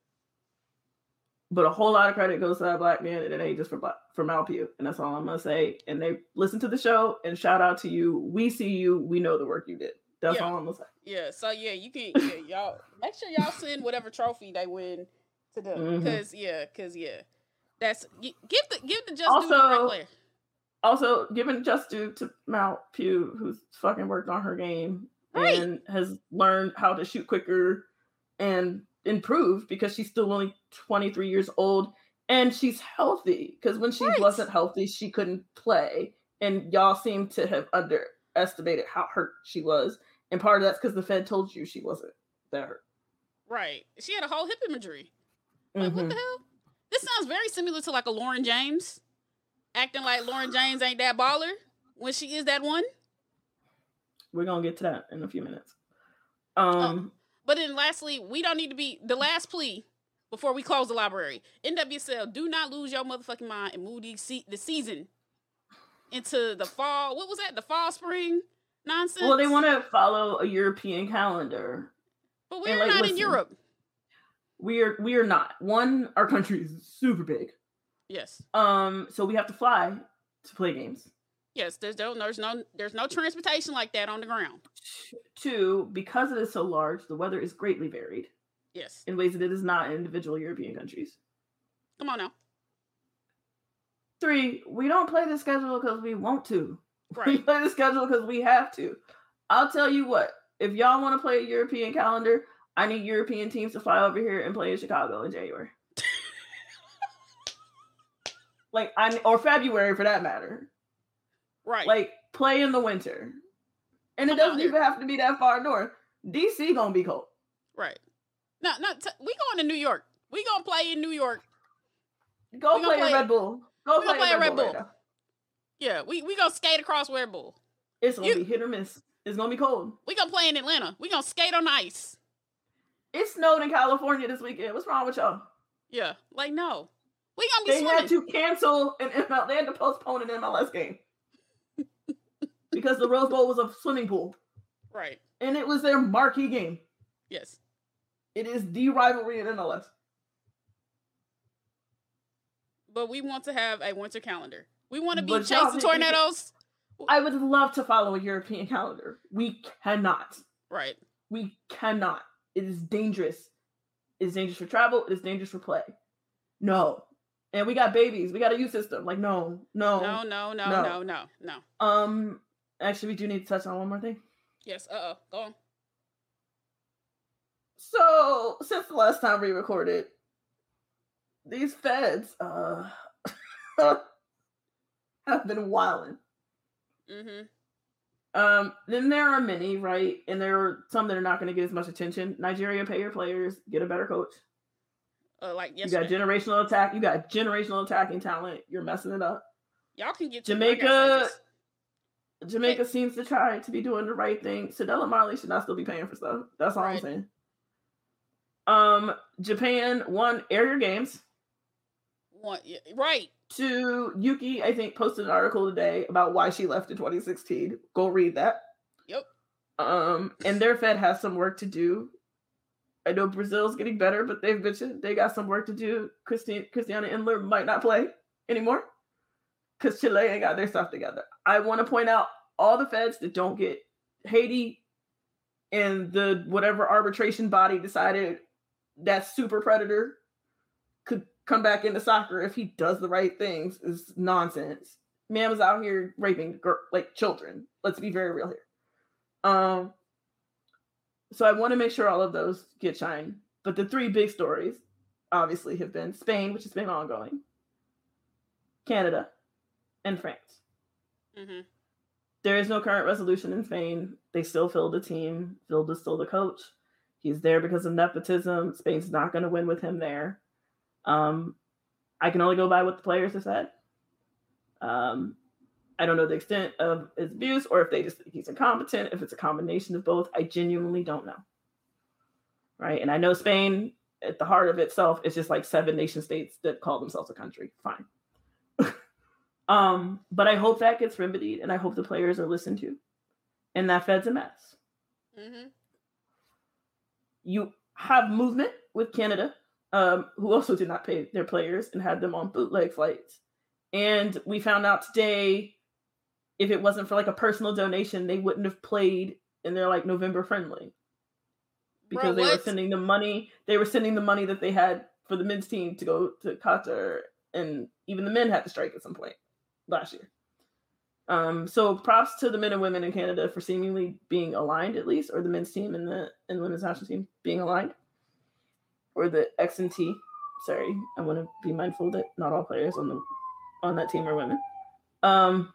But a whole lot of credit goes to that black man, and it ain't just for black, for Mal Pugh. And that's all I'm gonna say. And they listen to the show, and shout out to you. We see you. We know the work you did. That's yeah. all I'm gonna say. Yeah. So yeah, you can yeah, y'all make sure y'all send whatever trophy they win to them. Because mm-hmm. yeah, because yeah, that's give the give the just also, due to the right player. Also, giving just due to Mal Pugh, who's fucking worked on her game right. and has learned how to shoot quicker and improve because she's still only twenty-three years old and she's healthy. Because when she right. wasn't healthy, she couldn't play. And y'all seem to have underestimated how hurt she was. And part of that's because the Fed told you she wasn't that hurt. Right. She had a whole hip injury. Like, mm-hmm. what the hell? This sounds very similar to like a Lauren James. Acting like Lauren James ain't that baller when she is that one. We're going to get to that in a few minutes. Um, um, but then lastly, we don't need to be the last plea before we close the library. N W S L, do not lose your motherfucking mind and move the, se- the season into the fall. What was that? The fall, spring nonsense? Well, they want to follow a European calendar. But we're like, not listen, in Europe. We're, we are not. One, our country is super big. Yes. Um. So we have to fly to play games. Yes. There's no. There's no. There's no transportation like that on the ground. Two, because it is so large, the weather is greatly varied. Yes. In ways that it is not in individual European countries. Come on now. Three, we don't play the schedule because we want to. Right. We play the schedule because we have to. I'll tell you what. If y'all want to play a European calendar, I need European teams to fly over here and play in Chicago in January. Like, I or February for that matter. Right. Like, play in the winter. And Come it doesn't even have to be that far north. D C gonna be cold. Right. No, no, t- we going to New York. We gonna play in New York. Go play, play in Red Bull. Go play, play in Red, Red Bull. Bull. Right yeah, we we gonna skate across Red Bull. It's gonna you, be hit or miss. It's gonna be cold. We gonna play in Atlanta. We gonna skate on ice. It snowed in California this weekend. What's wrong with y'all? Yeah, like no. We gonna be they swimming. had to cancel an M L. They had to postpone an M L S game because the Rose Bowl was a swimming pool, right? And it was their marquee game. Yes, it is the rivalry in M L S. But we want to have a winter calendar. We want to be but chasing tornadoes. I would love to follow a European calendar. We cannot. Right. We cannot. It is dangerous. It is dangerous for travel. It is dangerous for play. No. And we got babies. We got a youth system. Like, no, no. No, no, no, no, no, no, no. Um, actually, we do need to touch on one more thing. Yes, uh-oh. Go on. So, since the last time we recorded, these feds uh, have been wilding. Mm-hmm. Um, then there are many, right? And there are some that are not going to get as much attention. Nigeria, pay your players, get a better coach. Uh, like yesterday. You got generational attack. You got generational attacking talent. You're messing it up. Y'all can get to Jamaica. Jamaica hey. seems to try to be doing the right thing. Cedella Marley should not still be paying for stuff. That's all right. I'm saying. Um, Japan won Air Your Games. One, yeah, right. To Yuki, I think, posted an article today about why she left in twenty sixteen. Go read that. Yep. Um, and their Fed has some work to do. I know Brazil's getting better, but they've bitched. They got some work to do. Christine, Christiana Endler might not play anymore because Chile ain't got their stuff together. I want to point out all the Feds that don't get Haiti and the whatever arbitration body decided that super predator could come back into soccer if he does the right things is nonsense. Man was out here raping girl, like children. Let's be very real here. Um, so I want to make sure all of those get shine. But the three big stories obviously have been Spain, which has been ongoing, Canada, and France. Mm-hmm. There is no current resolution in Spain. They still filled the team. Phil is still the coach. He's there because of nepotism. Spain's not going to win with him there. Um, I can only go by what the players have said. Um, I don't know the extent of his abuse or if they just think he's incompetent, if it's a combination of both. I genuinely don't know. Right? And I know Spain, at the heart of itself, is just like seven nation states that call themselves a country. Fine. um, but I hope that gets remedied and I hope the players are listened to. And that Fed's a mess. Mm-hmm. You have movement with Canada, um, who also did not pay their players and had them on bootleg flights. And we found out today, if it wasn't for like a personal donation, they wouldn't have played in their like November friendly because Bro, they were sending the money. They were sending the money that they had for the men's team to go to Qatar, and even the men had to strike at some point last year. Um, so props to the men and women in Canada for seemingly being aligned, at least, or the men's team and the and the women's national team being aligned, or the X and T. Sorry, I want to be mindful that not all players on the on that team are women. Um,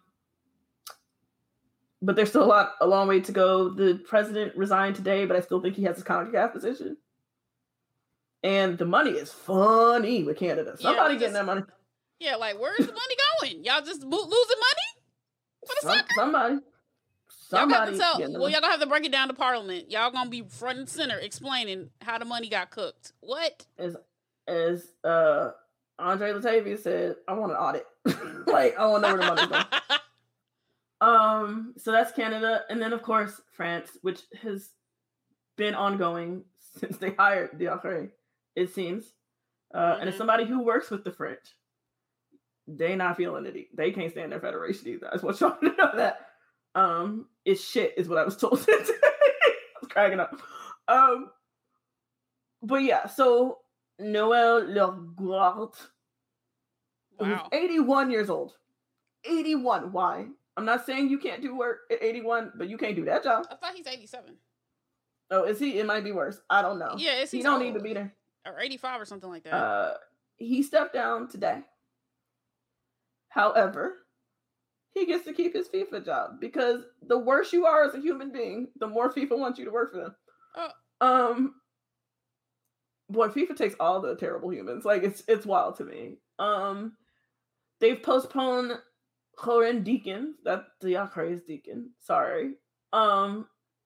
but there's still a lot, a long way to go. The president resigned today, but I still think he has his CONCACAF position. And the money is funny with Canada. Somebody yeah, getting that money. Yeah, like where's the money going? Y'all just mo- losing money for the Some, soccer? Somebody. Somebody. Y'all tell, well, y'all gonna have to break it down to Parliament. Y'all gonna be front and center explaining how the money got cooked. What? As as uh, Andre Latavia said, I want an audit. Like I want to know where the money's going. Um, so that's Canada, and then of course France, which has been ongoing since they hired Diakhe, it seems. Uh, mm-hmm. And as somebody who works with the French, they not feeling it. They can't stand their federation either. I just want y'all to know that. Um, it's shit, is what I was told today. I was cracking up. Um, but yeah, so Noël Le Graët, wow. who's eighty-one years old. eighty-one. Why? I'm not saying you can't do work at eighty-one, but you can't do that job. I thought he's eighty-seven. Oh, is he? It might be worse. I don't know. Yeah, it's he don't need to be there. Or eighty-five or something like that. Uh, he stepped down today. However, he gets to keep his FIFA job because the worse you are as a human being, the more FIFA wants you to work for them. Oh. Um, boy, FIFA takes all the terrible humans. Like it's it's wild to me. Um, they've postponed Corinne Deacon, that Diakhe is Deacon. Sorry. Um,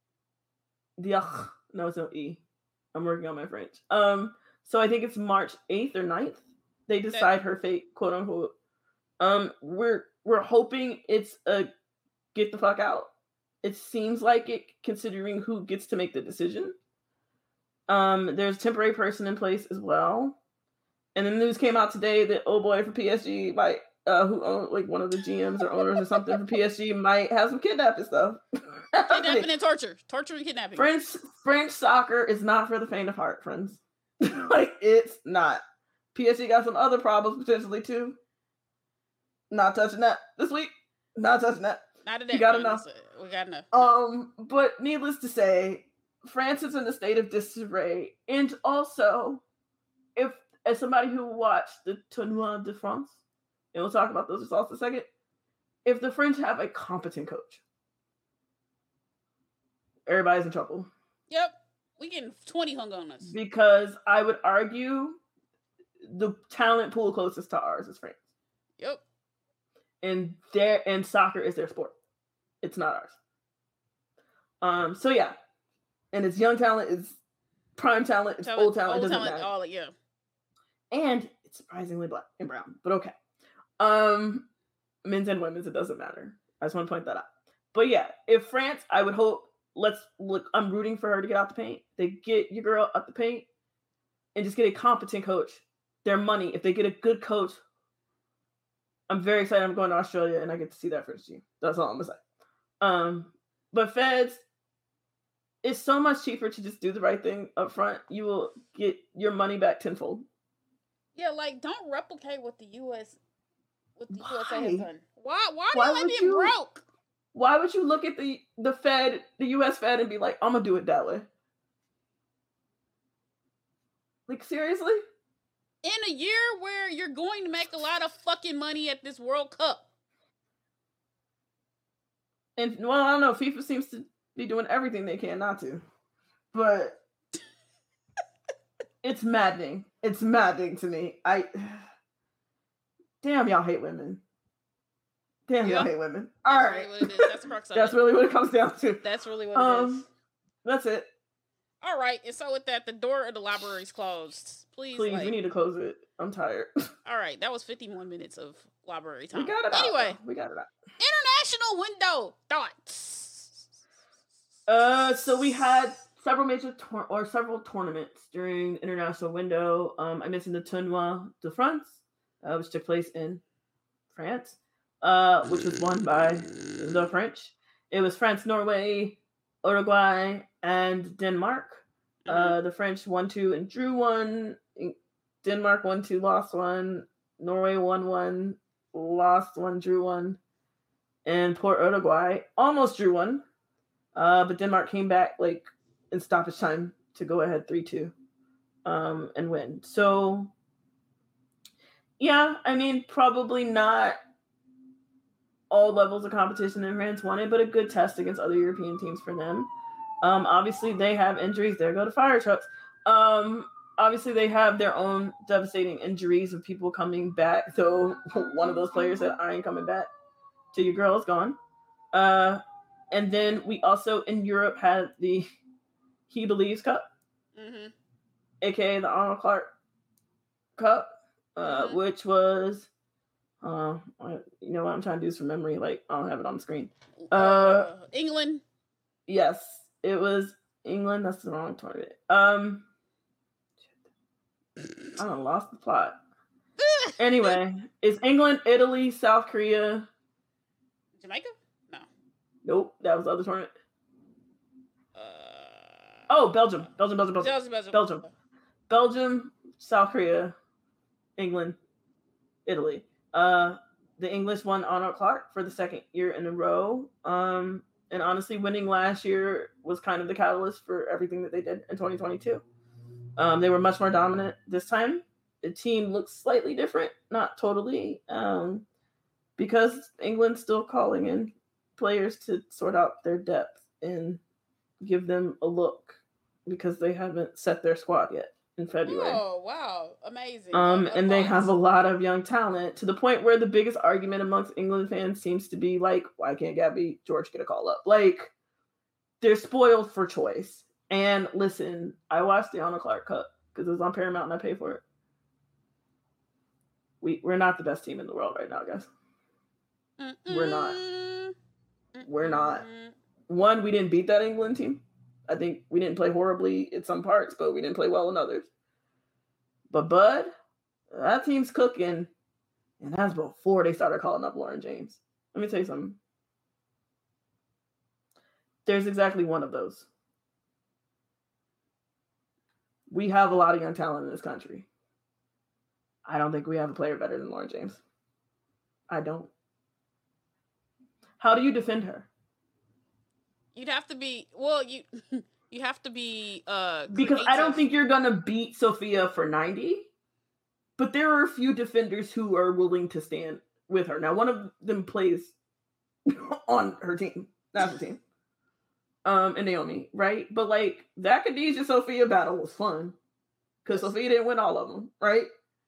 Diakhe. No, it's no E. I'm working on my French. Um, so I think it's March eighth or ninth. They decide her fate, quote unquote. Um, we're we're hoping it's a get the fuck out. It seems like it, considering who gets to make the decision. Um, there's a temporary person in place as well. And the news came out today that oh boy for P S G might uh who own like one of the G Ms or owners or something for P S G might have some kidnapping stuff. Kidnapping and torture. Torture and kidnapping. French French soccer is not for the faint of heart, friends. Like it's not. P S G got some other problems potentially too. Not touching that this week. Not touching that. Not today. You got enough. We got enough. Um, but needless to say, France is in a state of disarray. And also, if as somebody who watched the Tournoi de France, and we'll talk about those results in a second, if the French have a competent coach, everybody's in trouble. Yep. We getting twenty hung on us. Because I would argue the talent pool closest to ours is France. Yep. And their and soccer is their sport. It's not ours. Um. So yeah, and it's young talent, it's prime talent, it's Talent, old talent. old it doesn't talent, matter. all yeah. And it's surprisingly black and brown, but okay. Um, men's and women's, it doesn't matter. I just want to point that out. But yeah, if France, I would hope. Let's look. I'm rooting for her to get out the paint. They get your girl out the paint, and just get a competent coach. Their money. If they get a good coach, I'm very excited. I'm going to Australia, and I get to see that first team. That's all I'm gonna say. Um, but Feds, it's so much cheaper to just do the right thing up front. You will get your money back tenfold. Yeah, like don't replicate what the U S what the Why? U S A has done. Why? Why, Why do you like would being you- broke? Why would you look at the the Fed, the U S Fed, and be like, I'm gonna do it that way? Like, seriously? In a year where you're going to make a lot of fucking money at this World Cup. And well, I don't know. FIFA seems to be doing everything they can not to, but it's maddening. It's maddening to me. I damn, y'all hate women. Damn, Yeah. y'all hate women. All That's right, really what it is. That's the crux of that's it. really what it comes down to. That's really what it is. Um, that's it. All right, and so with that, the door of the library is closed. Please, Please, like, we need to close it. I'm tired. all right, that was fifty-one minutes of library time. We got it out. Anyway, we got it out. international window thoughts. Uh, so we had several major tour- or several tournaments during the international window. Um, I mentioned the Tournoi de France, uh, which took place in France, uh, which was won by the French. It was France, Norway, Uruguay, and Denmark. Uh, the French won two and drew one. Denmark won two, lost one. Norway won one, lost one, drew one. And poor Uruguay almost drew one. Uh, but Denmark came back like in stoppage time to go ahead three two um, and win. So, yeah, I mean, probably not all levels of competition in France won it, but a good test against other European teams for them. Um, obviously, they have injuries. There go the fire trucks. Um, obviously, they have their own devastating injuries of people coming back. So one of those players said, I ain't coming back till your girl is gone. Uh, and then we also, in Europe, had the He Believes Cup, Mm-hmm. a k a the Arnold Clark Cup, uh, Mhm. which was, uh, you know what, I'm trying to do this from memory. Like, I don't have it on the screen. Uh, Uh, England. Yes, it was England. That's the wrong tournament. Um, I done lost the plot. Anyway, it's England, Italy, South Korea. Jamaica? No. Nope, that was the other tournament. Uh, Oh, Belgium. Belgium, Belgium, Belgium. Belgium, Belgium. Belgium. Belgium, South Korea, England, Italy. Uh, the English won Arnold Clark for the second year in a row. Um, and honestly, winning last year was kind of the catalyst for everything that they did in twenty twenty-two. Um, they were much more dominant this time. The team looks slightly different, not totally, um, because England's still calling in players to sort out their depth and give them a look because they haven't set their squad yet in February. Oh, wow. Amazing. Um, Uh, and they thoughts? have a lot of young talent to the point where the biggest argument amongst England fans seems to be like, why can't Gabby George get a call up? Like, they're spoiled for choice. And listen, I watched the Arnold Clark Cup because it was on Paramount and I paid for it. We, we're not the best team in the world right now, guys. We're not. We're not. Mm-mm. One, we didn't beat that England team. I think we didn't play horribly in some parts, but we didn't play well in others. But Bud, that team's cooking. And that's before they started calling up Lauren James. Let me tell you something. There's exactly one of those. We have a lot of young talent in this country. I don't think we have a player better than Lauren James. I don't. How do you defend her? You'd have to be, well, you you have to be, uh, Because I don't creative. think you're going to beat Sophia for ninety. But there are a few defenders who are willing to stand with her. Now, one of them plays on her team, national team, um, and Naomi, right? But like that Khadijah Sophia battle was fun because Sophia didn't win all of them, right?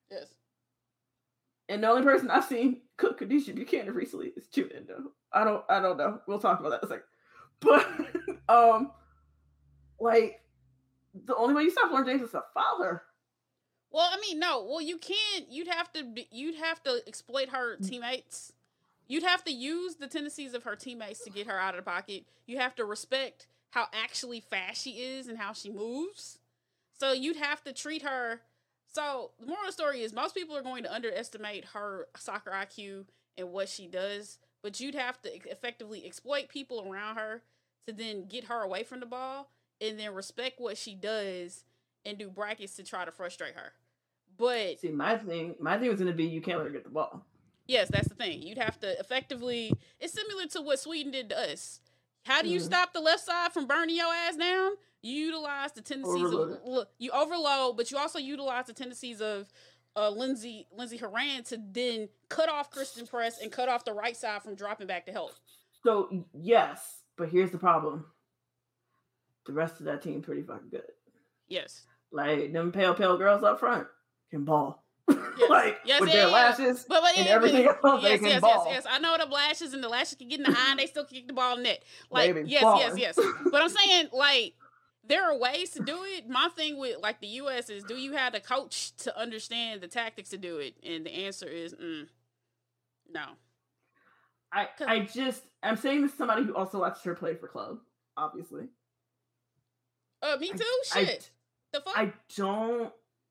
Yes. And the only person I've seen cook Khadijah Buchanan recently is June Endo. I don't I don't know. We'll talk about that in a second. But um like the only way you stop Lauren James is to foul her. Well, I mean, no. Well, you can't. You'd have to. Be, you'd have to exploit her teammates. You'd have to use the tendencies of her teammates to get her out of the pocket. You have to respect how actually fast she is and how she moves. So you'd have to treat her. So the moral of the story is most people are going to underestimate her soccer I Q and what she does, but you'd have to effectively exploit people around her to then get her away from the ball and then respect what she does and do brackets to try to frustrate her. But see, my thing, my thing was going to be you can't let her get the ball. Yes, that's the thing. You'd have to effectively. It's similar to what Sweden did to us. How do you mm. stop the left side from burning your ass down? You utilize the tendencies Overloaded. of you overload, but you also utilize the tendencies of uh, Lindsey Lindsey Horan to then cut off Christen Press and cut off the right side from dropping back to help. So yes, but here's the problem: the rest of that team pretty fucking good. Yes, like them pale pale girls up front can ball. Yes. like yes, with yeah, their yeah. lashes but, but, and yeah, everything but, else, yes, they can yes, ball. yes, yes. I know the lashes and the lashes can get in the eye and they still kick the ball in the net. Like, Baby, yes, balling. yes, yes. But I'm saying, like, there are ways to do it. My thing with, like, the U S is, do you have the coach to understand the tactics to do it? And the answer is, mm, no. I, I just, I'm saying this to somebody who also watched her play for club, obviously. Uh, me too? I, Shit. I, the fuck? I don't.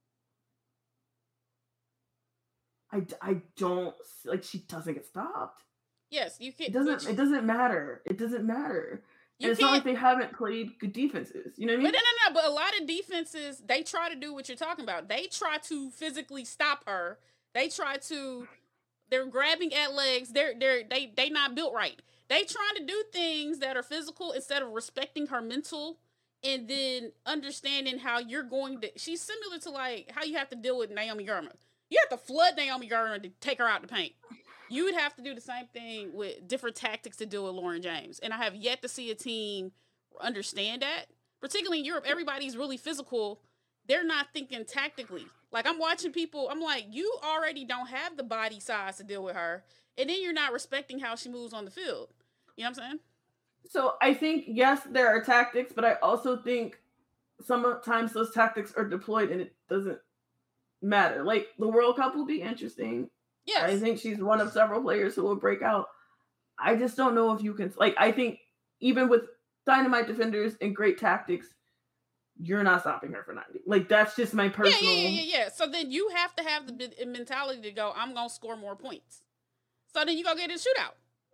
I, I don't like she doesn't get stopped. Yes, you can. It doesn't. You, it doesn't matter. It doesn't matter. And it's not like they haven't played good defenses. You know what I mean? But no, no, no. But a lot of defenses, they try to do what you're talking about. They try to physically stop her. They try to. They're grabbing at legs. They're they're they they not built right. They trying to do things that are physical instead of respecting her mental and then understanding how you're going to. She's similar to like how you have to deal with Naomi Gurma. You have to flood Naomi Gurma to take her out the paint. You would have to do the same thing with different tactics to deal with Lauren James. And I have yet to see a team understand that. Particularly in Europe, everybody's really physical. They're not thinking tactically. Like, I'm watching people, I'm like, you already don't have the body size to deal with her. And then you're not respecting how she moves on the field. You know what I'm saying? So I think, yes, there are tactics, but I also think sometimes those tactics are deployed and it doesn't matter. Like, the World Cup will be interesting. Yes. I think she's one of several players who will break out. I just don't know if you can, like, I think even with dynamite defenders and great tactics, you're not stopping her for ninety. Like, that's just my personal. Yeah, yeah, yeah, yeah, yeah. So then you have to have the mentality to go, I'm going to score more points. So then you go get in a shootout.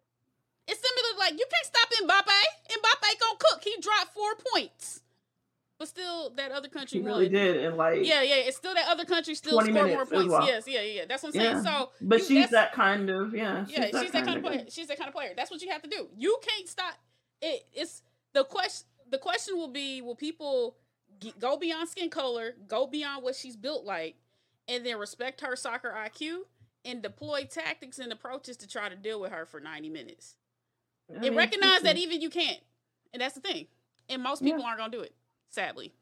It's similar, like, you can't stop Mbappe. Mbappe going to cook. He dropped four points. But still, that other country he really won. did, and like yeah, yeah, it's still that other country still scored more points. Well. Yes, yeah, yeah, that's what I'm saying. Yeah. So, but you, she's that kind of yeah. She's yeah, that she's that kind of player. She's that kind of player. That's what you have to do. You can't stop it. It's the question. The question will be: will people get, go beyond skin color, go beyond what she's built like, and then respect her soccer I Q and deploy tactics and approaches to try to deal with her for ninety minutes? I mean, and recognize that even you can't, and that's the thing. And most people yeah. aren't gonna do it, sadly.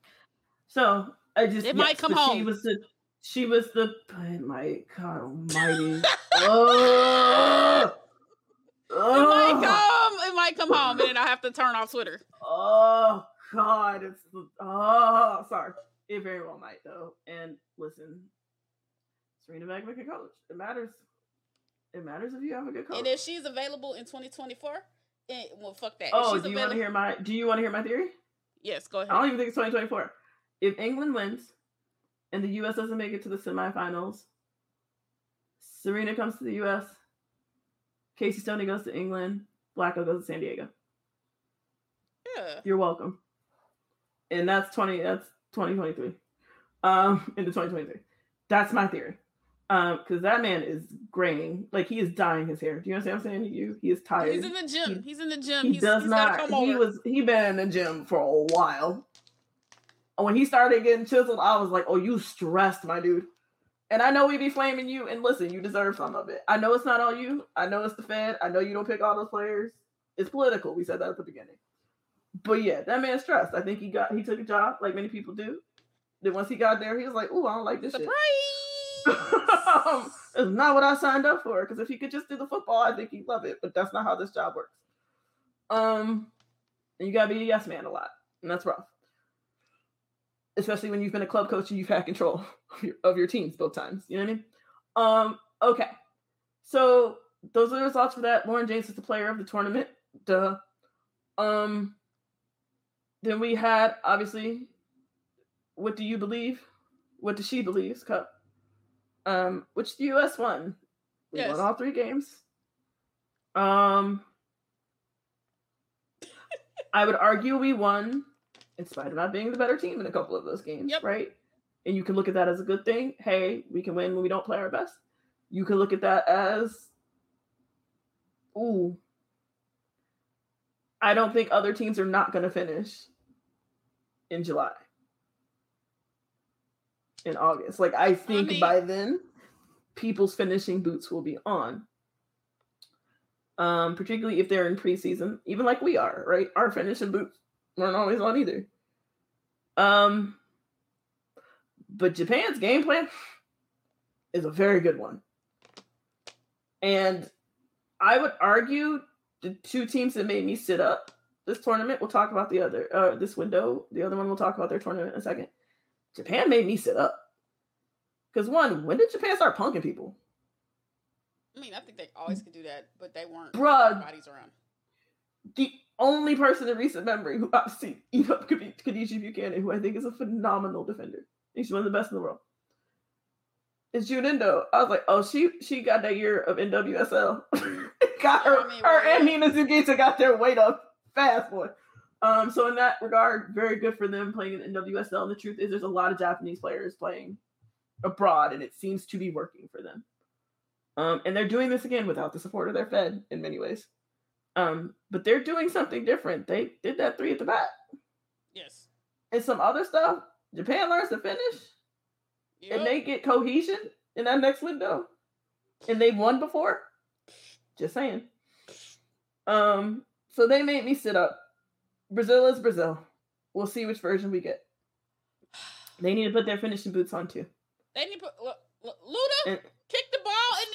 So I just it yes, might come home. She was the she was the oh my God Almighty. oh, oh. It might come. It might come home, and then I have to turn off Twitter. Oh God, it's oh sorry. It very well might though. And listen, Sarina Magma can coach. It matters. It matters if you have a good coach. And if she's available in twenty twenty-four, and, well, fuck that. Oh, she's do you available... want to hear my? Do you want to hear my theory? Yes, go ahead. I don't even think it's twenty twenty-four. If England wins and the U S doesn't make it to the semifinals, Sarina comes to the U S, Casey Stoney goes to England, Blacko goes to San Diego. Yeah. You're welcome. And that's twenty that's twenty twenty-three. Um into twenty twenty-three. That's my theory. Um, because that man is graying, like he is dyeing his hair. Do you understand what I'm saying to you? He is tired. He's in the gym. He, he's in the gym. He he's, does he's not. Come he over. was. He been in the gym for a while. When he started getting chiseled, I was like, "Oh, you stressed, my dude." And I know we be flaming you. And listen, you deserve some of it. I know it's not all you. I know it's the Fed. I know you don't pick all those players. It's political. We said that at the beginning. But yeah, that man's stressed. I think he got. He took a job like many people do. Then once he got there, he was like, "Ooh, I don't like this Surprise! shit." um, it's not what I signed up for. Because if he could just do the football, I think he'd love it. But that's not how this job works. Um, and you gotta be a yes man a lot, and that's rough. Especially when you've been a club coach and you've had control of your, of your teams both times. You know what I mean? Um, okay. So those are the results for that. Lauren James is the player of the tournament. Duh. Um, then we had, obviously, What Do You Believe? What Does She Believe's Cup. Um, which the U S won. We Yes. won all three games. Um, I would argue we won in spite of not being the better team in a couple of those games, Yep. right? And you can look at that as a good thing. Hey, we can win when we don't play our best. You can look at that as, ooh, I don't think other teams are not going to finish in July, in August. Like, I think I mean, by then, people's finishing boots will be on. Um, particularly if they're in preseason, even like we are, right? Our finishing boots weren't always on either. Um, but Japan's game plan is a very good one. And I would argue the two teams that made me sit up this tournament, we'll talk about the other, uh, this window. The other one, we'll talk about their tournament in a second. Japan made me sit up. Because one, when did Japan start punking people? I mean, I think they always could do that, but they weren't. Bruh, bodies around. The only person in recent memory who I've seen eat up Khadijah Buchanan, who I think is a phenomenal defender. She's one of the best in the world. Is June Endo. I was like, oh, she she got that year of N W S L. got her, I mean, her and Nina Zugita got their weight up fast, boy. Um, so in that regard, very good for them playing in N W S L. And the truth is, there's a lot of Japanese players playing abroad, and it seems to be working for them. Um, and they're doing this again without the support of their Fed in many ways. Um, but they're doing something different. They did that three at the bat. Yes. And some other stuff. Japan learns to finish. Yep. And they get cohesion in that next window. And they've won before. Just saying. Um, so they made me sit up. Brazil is Brazil. We'll see which version we get. They need to put their finishing boots on too. They need to put L- L- Luda and, kick the ball in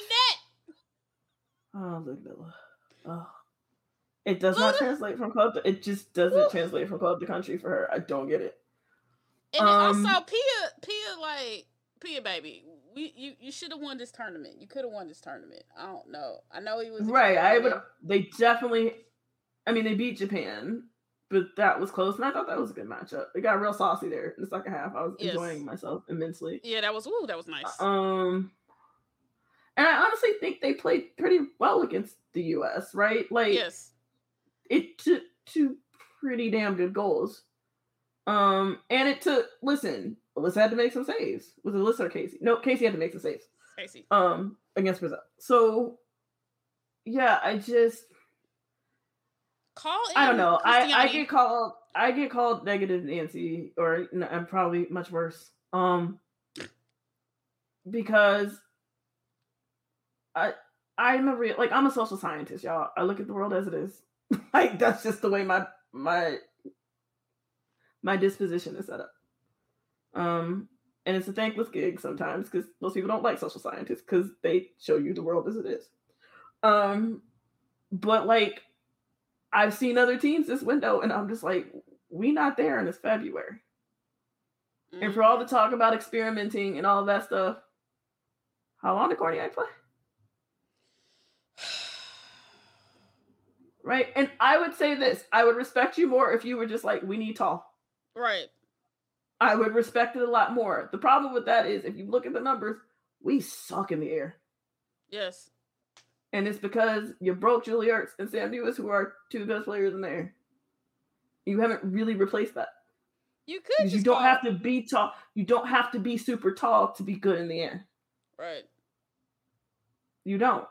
the net. Oh, Ludmilla. Oh. It does Luda? not translate from club to, it just doesn't Ooh. translate from club to country for her. I don't get it. And um, also Pia Pia like Pia baby. We you, you should have won this tournament. You could have won this tournament. I don't know. I know he was right. I would they definitely I mean they beat Japan, but that was close, and I thought that was a good matchup. It got real saucy there in the second half. I was yes. enjoying myself immensely. Yeah, that was ooh, that was nice. Um And I honestly think they played pretty well against the U S, right? Like, yes. it took two pretty damn good goals. Um, and it took, listen, Alyssa had to make some saves. Was it Alyssa or Casey? No, Casey had to make some saves. Casey. Um, against Brazil. So, yeah, I just... Call in I don't know. I, I get called, I get called negative Nancy, or I'm probably much worse. Um, because... I I'm a real like I'm a social scientist, y'all. I look at the world as it is. Like that's just the way my my my disposition is set up. Um, and it's a thankless gig sometimes because most people don't like social scientists because they show you the world as it is. Um, but like I've seen other teams this window, and I'm just like, we not there, and it's February. Mm-hmm. And for all the talk about experimenting and all of that stuff, how long did Korniak play? Right. And I would say this. I would respect you more if you were just like, we need tall. Right. I would respect it a lot more. The problem with that is if you look at the numbers, we suck in the air. Yes. And it's because you broke Julie Ertz and Sam Lewis, who are two best players in the air. You haven't really replaced that. You could just You don't call... have to be tall. You don't have to be super tall to be good in the air. Right. You don't.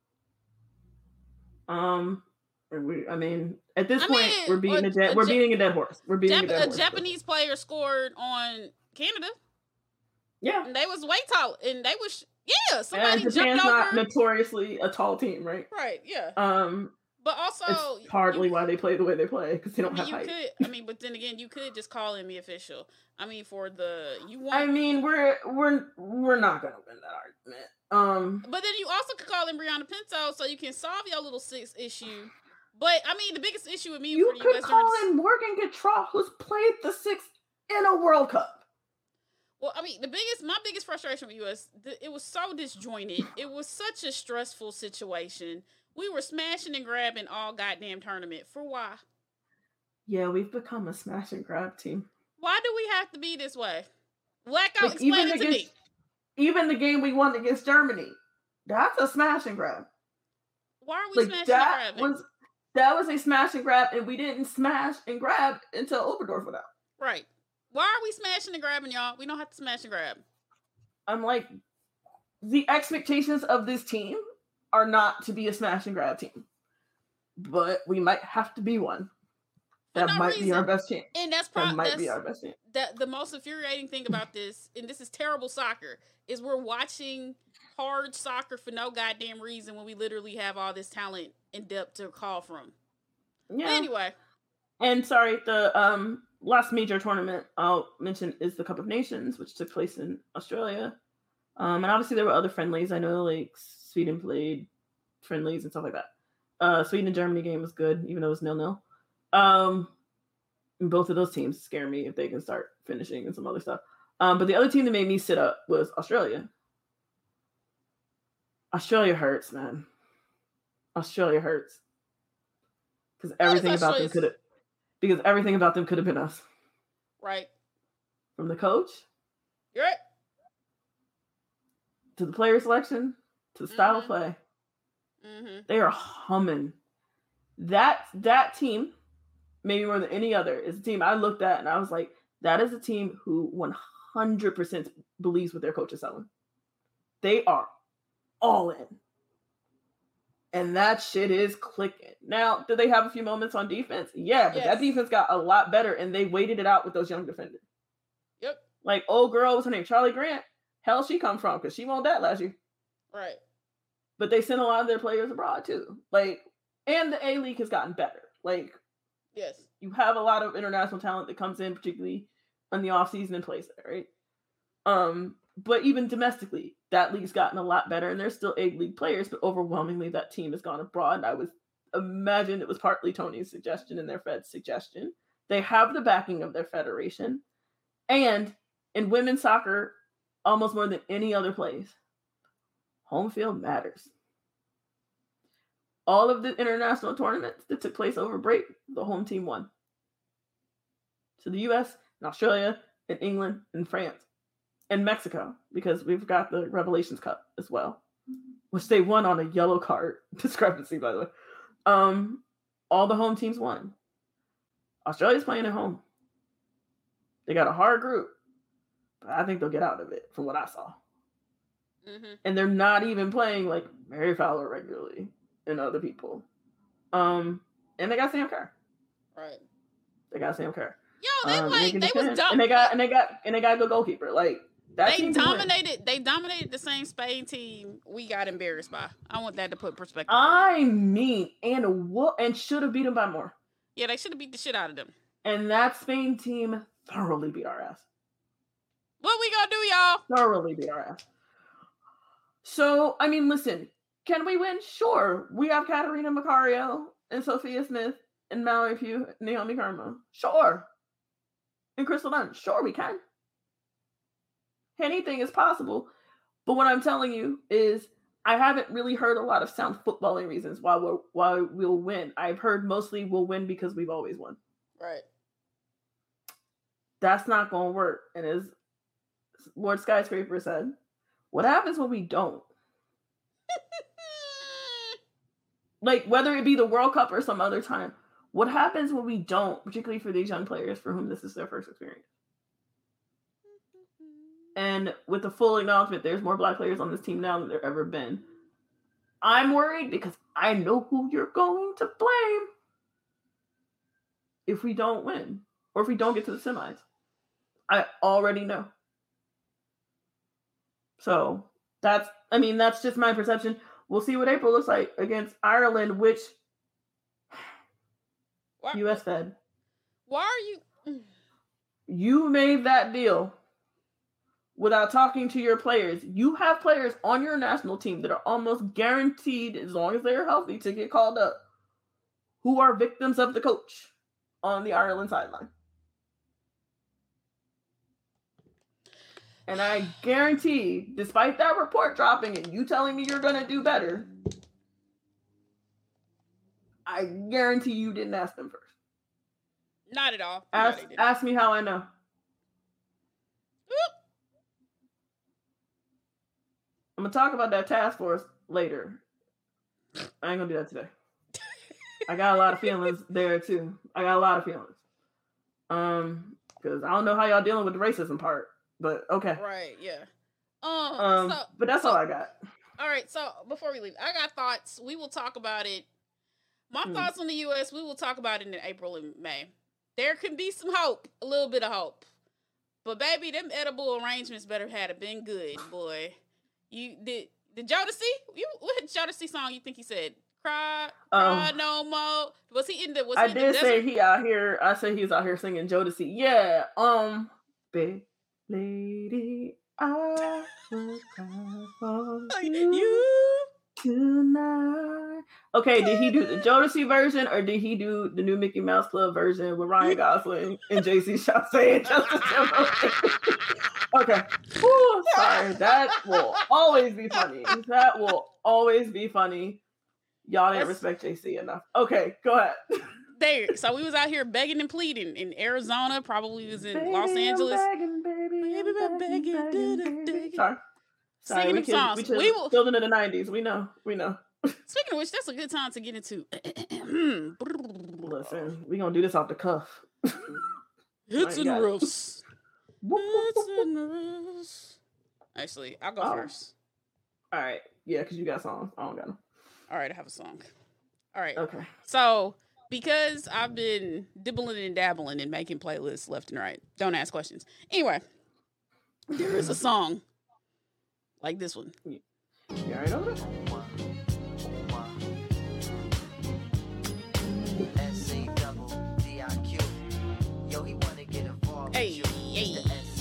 Um... We, I mean, at this I point, mean, we're beating a, a dead. a we're beating a dead horse. We're beating Jap- a dead a horse. Japanese but. player scored on Canada. Yeah, and they was way tall, and they was yeah. Somebody and Japan's jumped over. not notoriously a tall team, right? Right. Yeah. Um, But also, it's partly you, why they play the way they play, because they don't I mean, have you height. could. I mean, but then again, you could just call him the official. I mean, for the you want. I mean, we're we're we're not gonna win that argument. Um, but then you also could call him Brianna Pinto, so you can solve your little six issue. But I mean, the biggest issue with me you for the could U S call during in Morgan Gautrat, who's played the six in a World Cup. Well, I mean, the biggest, my biggest frustration with U S, it was so disjointed. It was such a stressful situation. We were smashing and grabbing all goddamn tournament. For why? Yeah, we've become a smash and grab team. Why do we have to be this way? Blackout, like, explain it to against, me. Even the game we won against Germany, that's a smash and grab. Why are we like, smashing that and grabbing? Was, that was a smash and grab, and we didn't smash and grab until Oberdorf went out. Right. Why are we smashing and grabbing, y'all? We don't have to smash and grab. I'm like, the expectations of this team are not to be a smash and grab team, but we might have to be one. That no might reason. be our best chance. And that's probably that might that's, be our best chance. That the most infuriating thing about this, and this is terrible soccer, is we're watching hard soccer for no goddamn reason when we literally have all this talent and depth to call from. Yeah. But anyway. And sorry, the um last major tournament I'll mention is the Cup of Nations, which took place in Australia. Um, and obviously there were other friendlies. I know like Sweden played friendlies and stuff like that. Uh, Sweden and Germany game was good, even though it was nil-nil. Um, both of those teams scare me if they can start finishing and some other stuff. Um, but the other team that made me sit up was Australia. Australia hurts, man. Australia hurts. Because everything about them could have because everything about them could have been us. Right. From the coach. You're right. To the player selection, to the style mm-hmm. of play. Mm-hmm. They are humming. That that team, maybe more than any other, is a team I looked at and I was like, that is a team who one hundred percent believes what their coach is selling. They are all in. And that shit is clicking. Now, do they have a few moments on defense? Yeah, but yes. That defense got a lot better and they waited it out with those young defenders. Yep. Like, old girl, what's her name? Charlie Grant. Hell, she come from because she won that last year. Right. But they sent a lot of their players abroad too. Like, and the A-League has gotten better. Like, yes, you have a lot of international talent that comes in, particularly in the offseason and plays there, right? Um, but even domestically, that league's gotten a lot better, and there's still A-League players, but overwhelmingly that team has gone abroad. I would imagine it was partly Tony's suggestion and their Fed's suggestion. They have the backing of their federation, and in women's soccer, almost more than any other place, home field matters. All of the international tournaments that took place over break, the home team won. So the U S and Australia and England and France and Mexico, because we've got the Revelations Cup as well, which they won on a yellow card discrepancy, by the way. Um, all the home teams won. Australia's playing at home. They got a hard group, but I think they'll get out of it from what I saw. Mm-hmm. And they're not even playing like Mary Fowler regularly and other people. Um, and they got Sam Kerr. Right. They got Sam Kerr. Yo, they um, like they, they was dumb. And they got and they got and they got a good goalkeeper. Like that they dominated. They dominated the same Spain team we got embarrassed by. I want that to put perspective. I mean, and what and should have beat them by more. Yeah, they should have beat the shit out of them. And that Spain team thoroughly beat our ass. What we gonna do, y'all? Thoroughly beat our ass. So, I mean, listen, can we win? Sure. We have Katarina Macario and Sophia Smith and Mallory Pugh, Naomi Karma. Sure. And Crystal Dunn. Sure, we can. Anything is possible. But what I'm telling you is I haven't really heard a lot of sound footballing reasons why we're, why we'll win. I've heard mostly we'll win because we've always won. Right. That's not going to work. And as Lord Skyscraper said, what happens when we don't? Like, whether it be the World Cup or some other time, what happens when we don't, particularly for these young players for whom this is their first experience? And with the full acknowledgement, there's more Black players on this team now than there ever been. I'm worried because I know who you're going to blame if we don't win or if we don't get to the semis. I already know. So that's, I mean, that's just my perception. We'll see what April looks like against Ireland, which Why, U S Fed. why are you? You made that deal without talking to your players. You have players on your national team that are almost guaranteed, as long as they're healthy, to get called up, who are victims of the coach on the Ireland sideline. And I guarantee, despite that report dropping and you telling me you're going to do better, I guarantee you didn't ask them first. Not at all. Ask, no, ask me how I know. Oop. I'm going to talk about that task force later. I ain't going to do that today. I got a lot of feelings there, too. I got a lot of feelings. Um, because I don't know how y'all dealing with the racism part. But okay. Right, yeah. Um, um so, but that's so, all I got. All right, so before we leave, I got thoughts. We will talk about it. My hmm. thoughts on the U S, we will talk about it in April and May. There can be some hope, a little bit of hope. But baby, them edible arrangements better have been good, boy. You did the Jodeci? You what Jodeci song you think he said? Cry, cry um, no more. Was he in the was I he in did the say desert? he out here. I said he's out here singing Jodeci. Yeah. Um Big lady, I will cry for you, you tonight. Okay, did he do the Jodeci version or did he do the new Mickey Mouse Club version with Ryan Gosling and J C Chastain and Justin Timberlake? Okay. Whew, sorry. That will always be funny. That will always be funny. Y'all didn't Let's... respect J C enough. Okay, go ahead. There, so we was out here begging and pleading in Arizona. Probably was in baby, Los Angeles. I'm begging, baby, baby, I'm begging, begging, begging, baby. Sorry, sorry. Singing we them songs. We, we will... children of the nineties. We know. We know. Speaking of which, that's a good time to get into. Listen, we gonna do this off the cuff. Hits and riffs. Hits and riffs. Actually, I'll go oh. first. All right. Yeah, because you got songs. I don't got them. All right, I have a song. All right. Okay. So. Because I've been dibbling and dabbling and making playlists left and right. Don't ask questions. Anyway, there is a song like this one. You already know this? Hey, hey.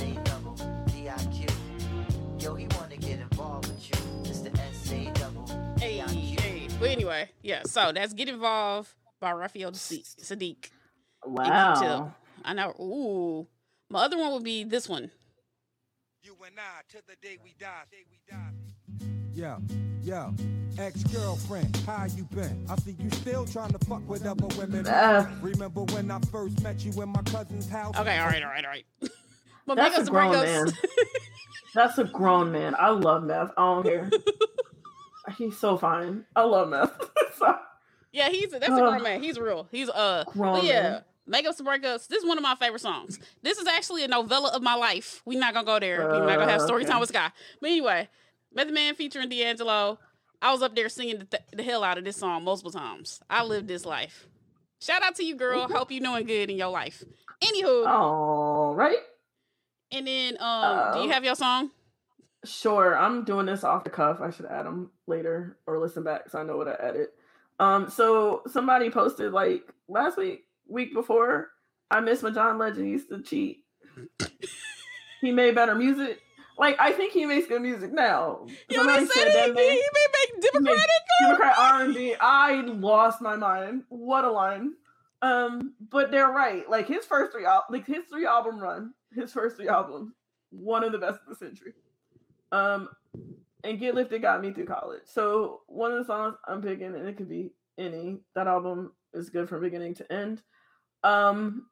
Hey, hey. But anyway, yeah, so that's Get Involved by Raphael Sadiq. Wow. I know. Ooh. My other one would be this one. You and I till the day we die, day we die. Yeah, yeah. Ex-girlfriend, how you been? I see you still trying to fuck with other women. Uh, Remember when I first met you in my cousin's house? Okay, all right, all right, all right. But that's a grown man. That's a grown man. I love Meth. I don't care. He's so fine. I love Meth. Yeah, he's that's a grown man. He's real. He's uh grown yeah. Man. Makeups and breakups. This is one of my favorite songs. This is actually a novella of my life. We're not gonna go there. We're not gonna have story time with Sky. But anyway, Method Man featuring D'Angelo. I was up there singing the, th- the hell out of this song multiple times. I lived this life. Shout out to you, girl. Hope you doing good in your life. Anywho. All right. And then, um, uh, do you have your song? Sure. I'm doing this off the cuff. I should add them later or listen back so I know what I added. Um, so somebody posted like last week, week before, I miss when John Legend used to cheat. He made better music. Like, I think he makes good music now. You know what I'm saying? He, he may make Democratic Democrat R and B. I lost my mind. What a line. Um, but they're right. Like his first three al- like his three album run, his first three albums, one of the best of the century. Um And Get Lifted got me through college. So one of the songs I'm picking, and it could be any, that album is good from beginning to end. Um,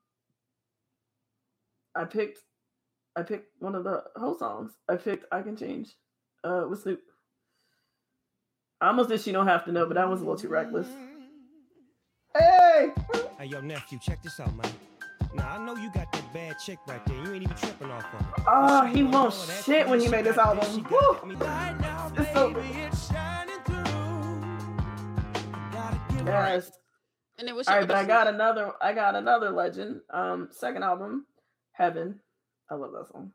I picked, I picked one of the whole songs. I picked I Can Change uh, with Snoop. I almost did She Don't Have to Know, but that was a little too reckless. Hey! Hey, yo, nephew, check this out, man. Now, I know you got that bad chick right there. You ain't even tripping off of it. Oh, he won't shit when he made this album. It's so good. Yes. And it was all right, but I got another. I got another legend. Um, second album, Heaven. I love that song.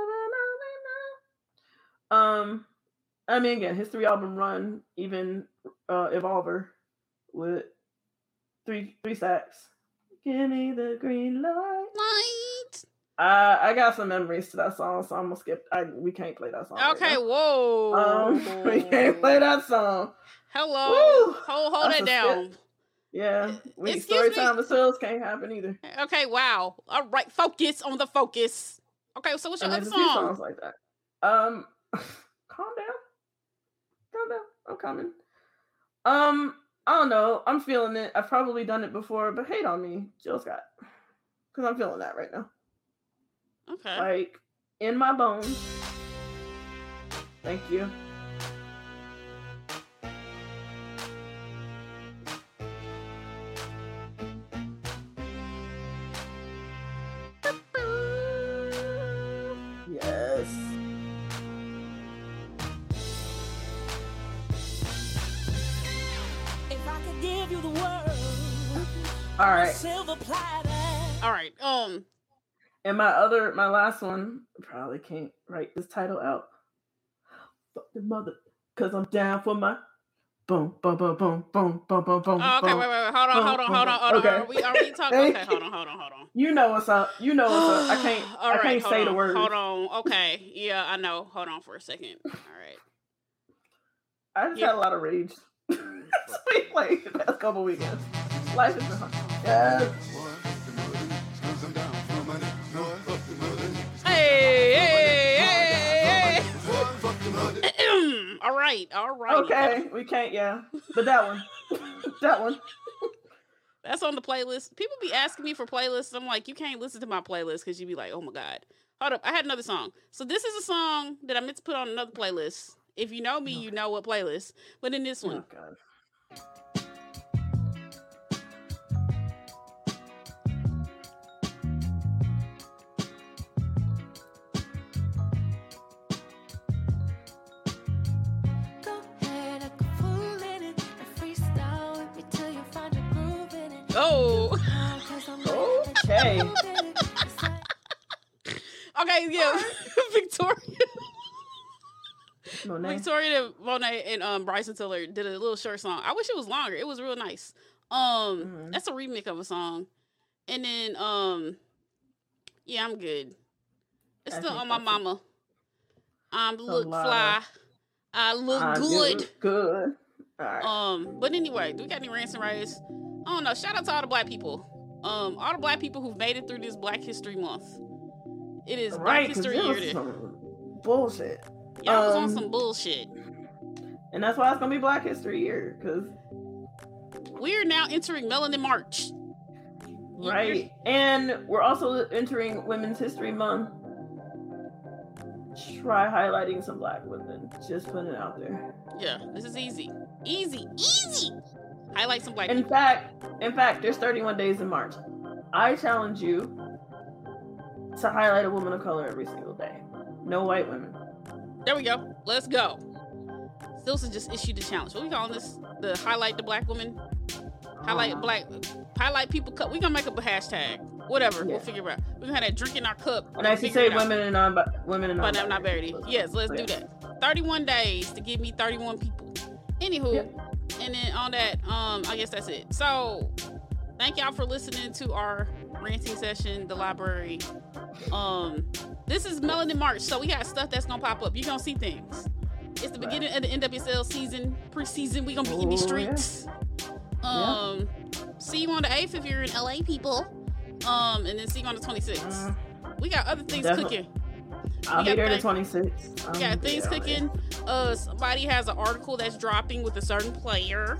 Um, I mean, again, his three album run, even uh, Evolver with three three stacks. Give me the green light. Light. Uh, I got some memories to that song, so I'm gonna skip. I we can't play that song. Okay, right whoa. Um, we can't play that song. Hello. Woo! Hold, hold it down. Skip. Yeah, we Excuse story me? time with Sills can't happen either. Okay, wow. All right, focus on the focus. Okay, so what's your And other there's a few song? songs like that. Um, calm down, calm down. I'm coming. Um, I don't know. I'm feeling it. I've probably done it before, but hate on me, Jill Scott, because I'm feeling that right now. Okay. Like in my bones. Thank you. Yes. If I could give you the world, All right. silver platter. All right. Um. And my other, my last one, probably can't write this title out. Fuck the mother, cause I'm down for my boom, boom, boom, boom, boom, boom, boom, boom. Oh, okay. boom, Wait, wait, wait. Hold on. boom, Hold on. boom, Hold on. Hold on. okay. Are we? Are we talking? Okay. Hold on. Hold on. Hold on. You know what's up. You know what's up. I can't. All I right, can't hold say on, the word. Hold on. Okay. Yeah, I know. Hold on for a second. All right. I just Yeah. had a lot of rage. Sweet, like the past couple weekends. Life has been hard. Yes. Hey, hey, hey, hey. All right. All right. Okay, we can't. Yeah, but that one, that one. That's on the playlist. People be asking me for playlists. I'm like, you can't listen to my playlist because you be like, oh my God. Hold up. I had another song. So this is a song that I meant to put on another playlist. If you know me, you know what playlist. But in this one. Oh God. Go ahead, like a fool in it, and freestyle with me till you find your groove in it. Oh. Cause I'm Okay. ready to get it. It's like, Okay, yeah. Victoria. Monet. Victoria Monet and um Bryson Tiller did a little short song. I wish it was longer. It was real nice. Um Mhm. That's a remix of a song. And then um yeah, I'm good. It's I still think on my that's a- mama. I'm a look lot fly. of- I look I good. do Good. All right. Um, but anyway, do we got any rants and raves? I don't know. Shout out to all the black people. Um, all the black people who've made it through this Black History Month. It is Black right, because History it Year. was to- some bullshit, Y'all was on um, some bullshit. and that's why it's gonna be Black History Year. Because We're now entering Melanin March. right, and we're also entering Women's History Month. Try highlighting some Black women. Just putting it out there. Yeah, this is easy. Easy, easy. Highlight some black In people. fact, in fact, there's thirty-one days in March. I challenge you to highlight a woman of color every single day. No white women. There we go. Let's go. Stilson just issued the challenge. What we calling this? The highlight the black woman? Highlight Uh, black, highlight people cup. We're gonna make up a hashtag. Whatever. Yeah. We'll figure it out. We're gonna have that drink in our cup. And I should figure say it out. women and non women and But non I'm not buried. Yes, let's Oh, do yeah. that. thirty-one days to give me thirty-one people. Anywho, Yep. and then on that, um, I guess that's it. So thank y'all for listening to our ranting session, the library. Um, this is Melanin March, so we got stuff that's gonna pop up. You're gonna see things. It's the beginning of the N W S L season, preseason. We gonna be in these Oh, yeah. streets. Um, see you on the eighth if you're in L A, people. Um, and then see you on the twenty-sixth. Mm, We got other things Definitely. cooking. I'll We be got there the things- twenty-sixth. We got things cooking. Uh, somebody has an article that's dropping with a certain player.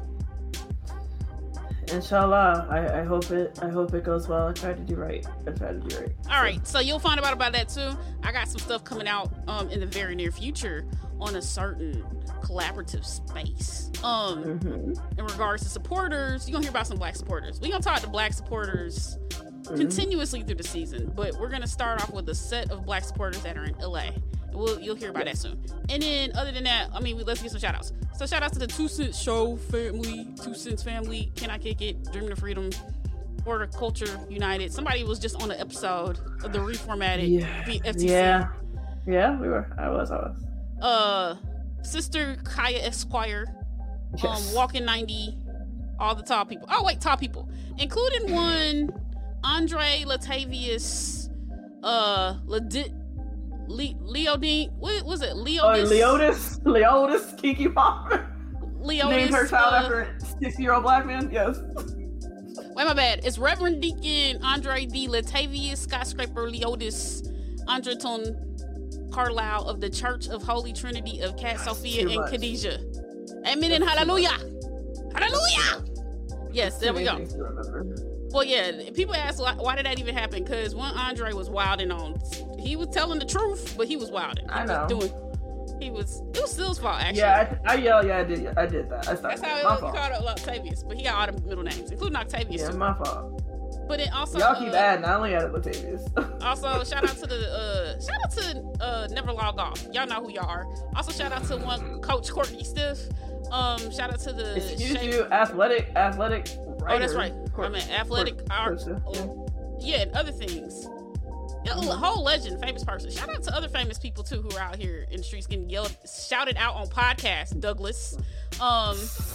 Inshallah. I, I hope it. I hope it goes well. I try to do right. I try to do right. All right, so you'll find out about that soon. I got some stuff coming out um in the very near future on a certain collaborative space. Um, Mm-hmm. in regards to supporters, you're gonna hear about some black supporters. We're gonna talk to black supporters Mm-hmm. continuously through the season, but we're gonna start off with a set of black supporters that are in L A. We'll, you'll hear about that soon. And then, other than that, I mean, we, let's get some shout outs. So, shout outs to the Two Cent Show family, Two Cents family, Can I Kick It, Dreaming of Freedom, Order Culture United. Somebody was just on an episode of the reformatted Yeah. V- F T C. Yeah. Yeah, we were. I was. I was. Uh, Sister Kaya Esquire, um, Yes. Walking ninety, all the top people. Oh, wait, top people, including one Andre Latavius, uh, Ledi- Le- Leodine, what was it? Leodis? Oh, Leotis, Leotis, Kiki Palmer. Leotis. Named her child uh, after a sixty-year-old black man. Yes. Wait, my bad. It's Reverend Deacon Andre D. Latavius Skyscraper Leotis Andreton Carlisle of the Church of Holy Trinity of Cat Sophia and much. Khadijah. Amen and hallelujah. Hallelujah. Yes, there we go. Well, yeah, people ask why, why did that even happen? Because when Andre was wilding on, he was telling the truth, but he was wilding. He I was know. doing. He was. It was Steele's fault, actually. Yeah, I, I yeah, yeah, I did. I did that. I That's started. how it My was. He fault. called out Octavius, but he got all the middle names, including Octavius. Yeah, too. my fault. But then also, Y'all keep uh, adding. I only added Latavius. Also, shout out to the uh, shout out to uh, Never Log Off. Y'all know who y'all are. Also, shout out to one Coach Courtney Stiff. Um, shout out to the Excuse Shape- you, athletic, athletic. Writer. Oh, that's right. Court- I mean, athletic court- art. court- yeah. Yeah, and other things. Yeah, a whole legend, famous person. Shout out to other famous people too who are out here in the streets getting yelled, shouted out on podcasts. Douglas, um,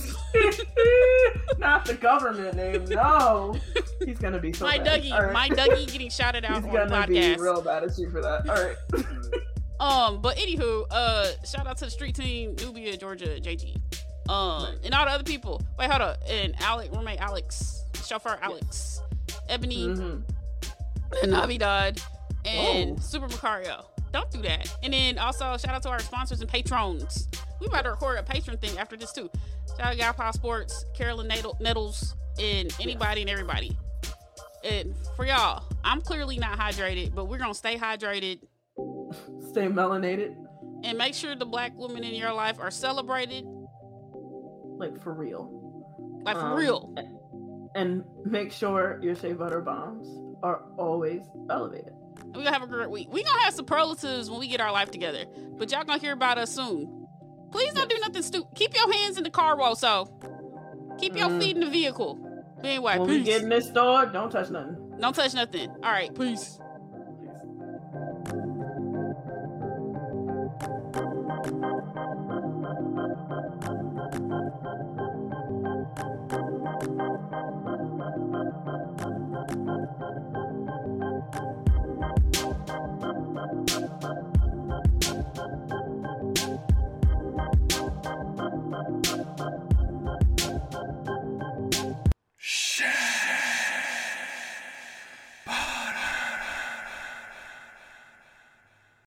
Not the government name. No, he's gonna be so my bad. Dougie, All right. my Dougie getting shouted out He's on gonna be podcasts. real bad at you for that. All right. Um, but anywho, uh, shout out to the street team, Nubia, Georgia, J G, um, and all the other people. Wait, hold up, and Alex, roommate Alex, chauffeur Alex, Ebony, Mm-hmm. and Navidad, and Whoa. Super Macario. Don't do that. And then also shout out to our sponsors and patrons. We about to record a patron thing after this too. Shout out to Galpile Sports, Carolyn Nettles, Nettles, and anybody and everybody. And for y'all, I'm clearly not hydrated, but we're gonna stay hydrated. Stay melanated, And make sure the black women in your life are celebrated, like for real. like for Um, real. And make sure your shea butter bombs are always elevated. And we gonna have a great week. We gonna have superlatives when we get our life together. But y'all gonna hear about us soon. Please don't do nothing stupid. Keep your hands in the car roll, so keep your Mm. feet in the vehicle. But anyway, When we peace. get in this store, don't touch nothing. Don't touch nothing. All right, peace.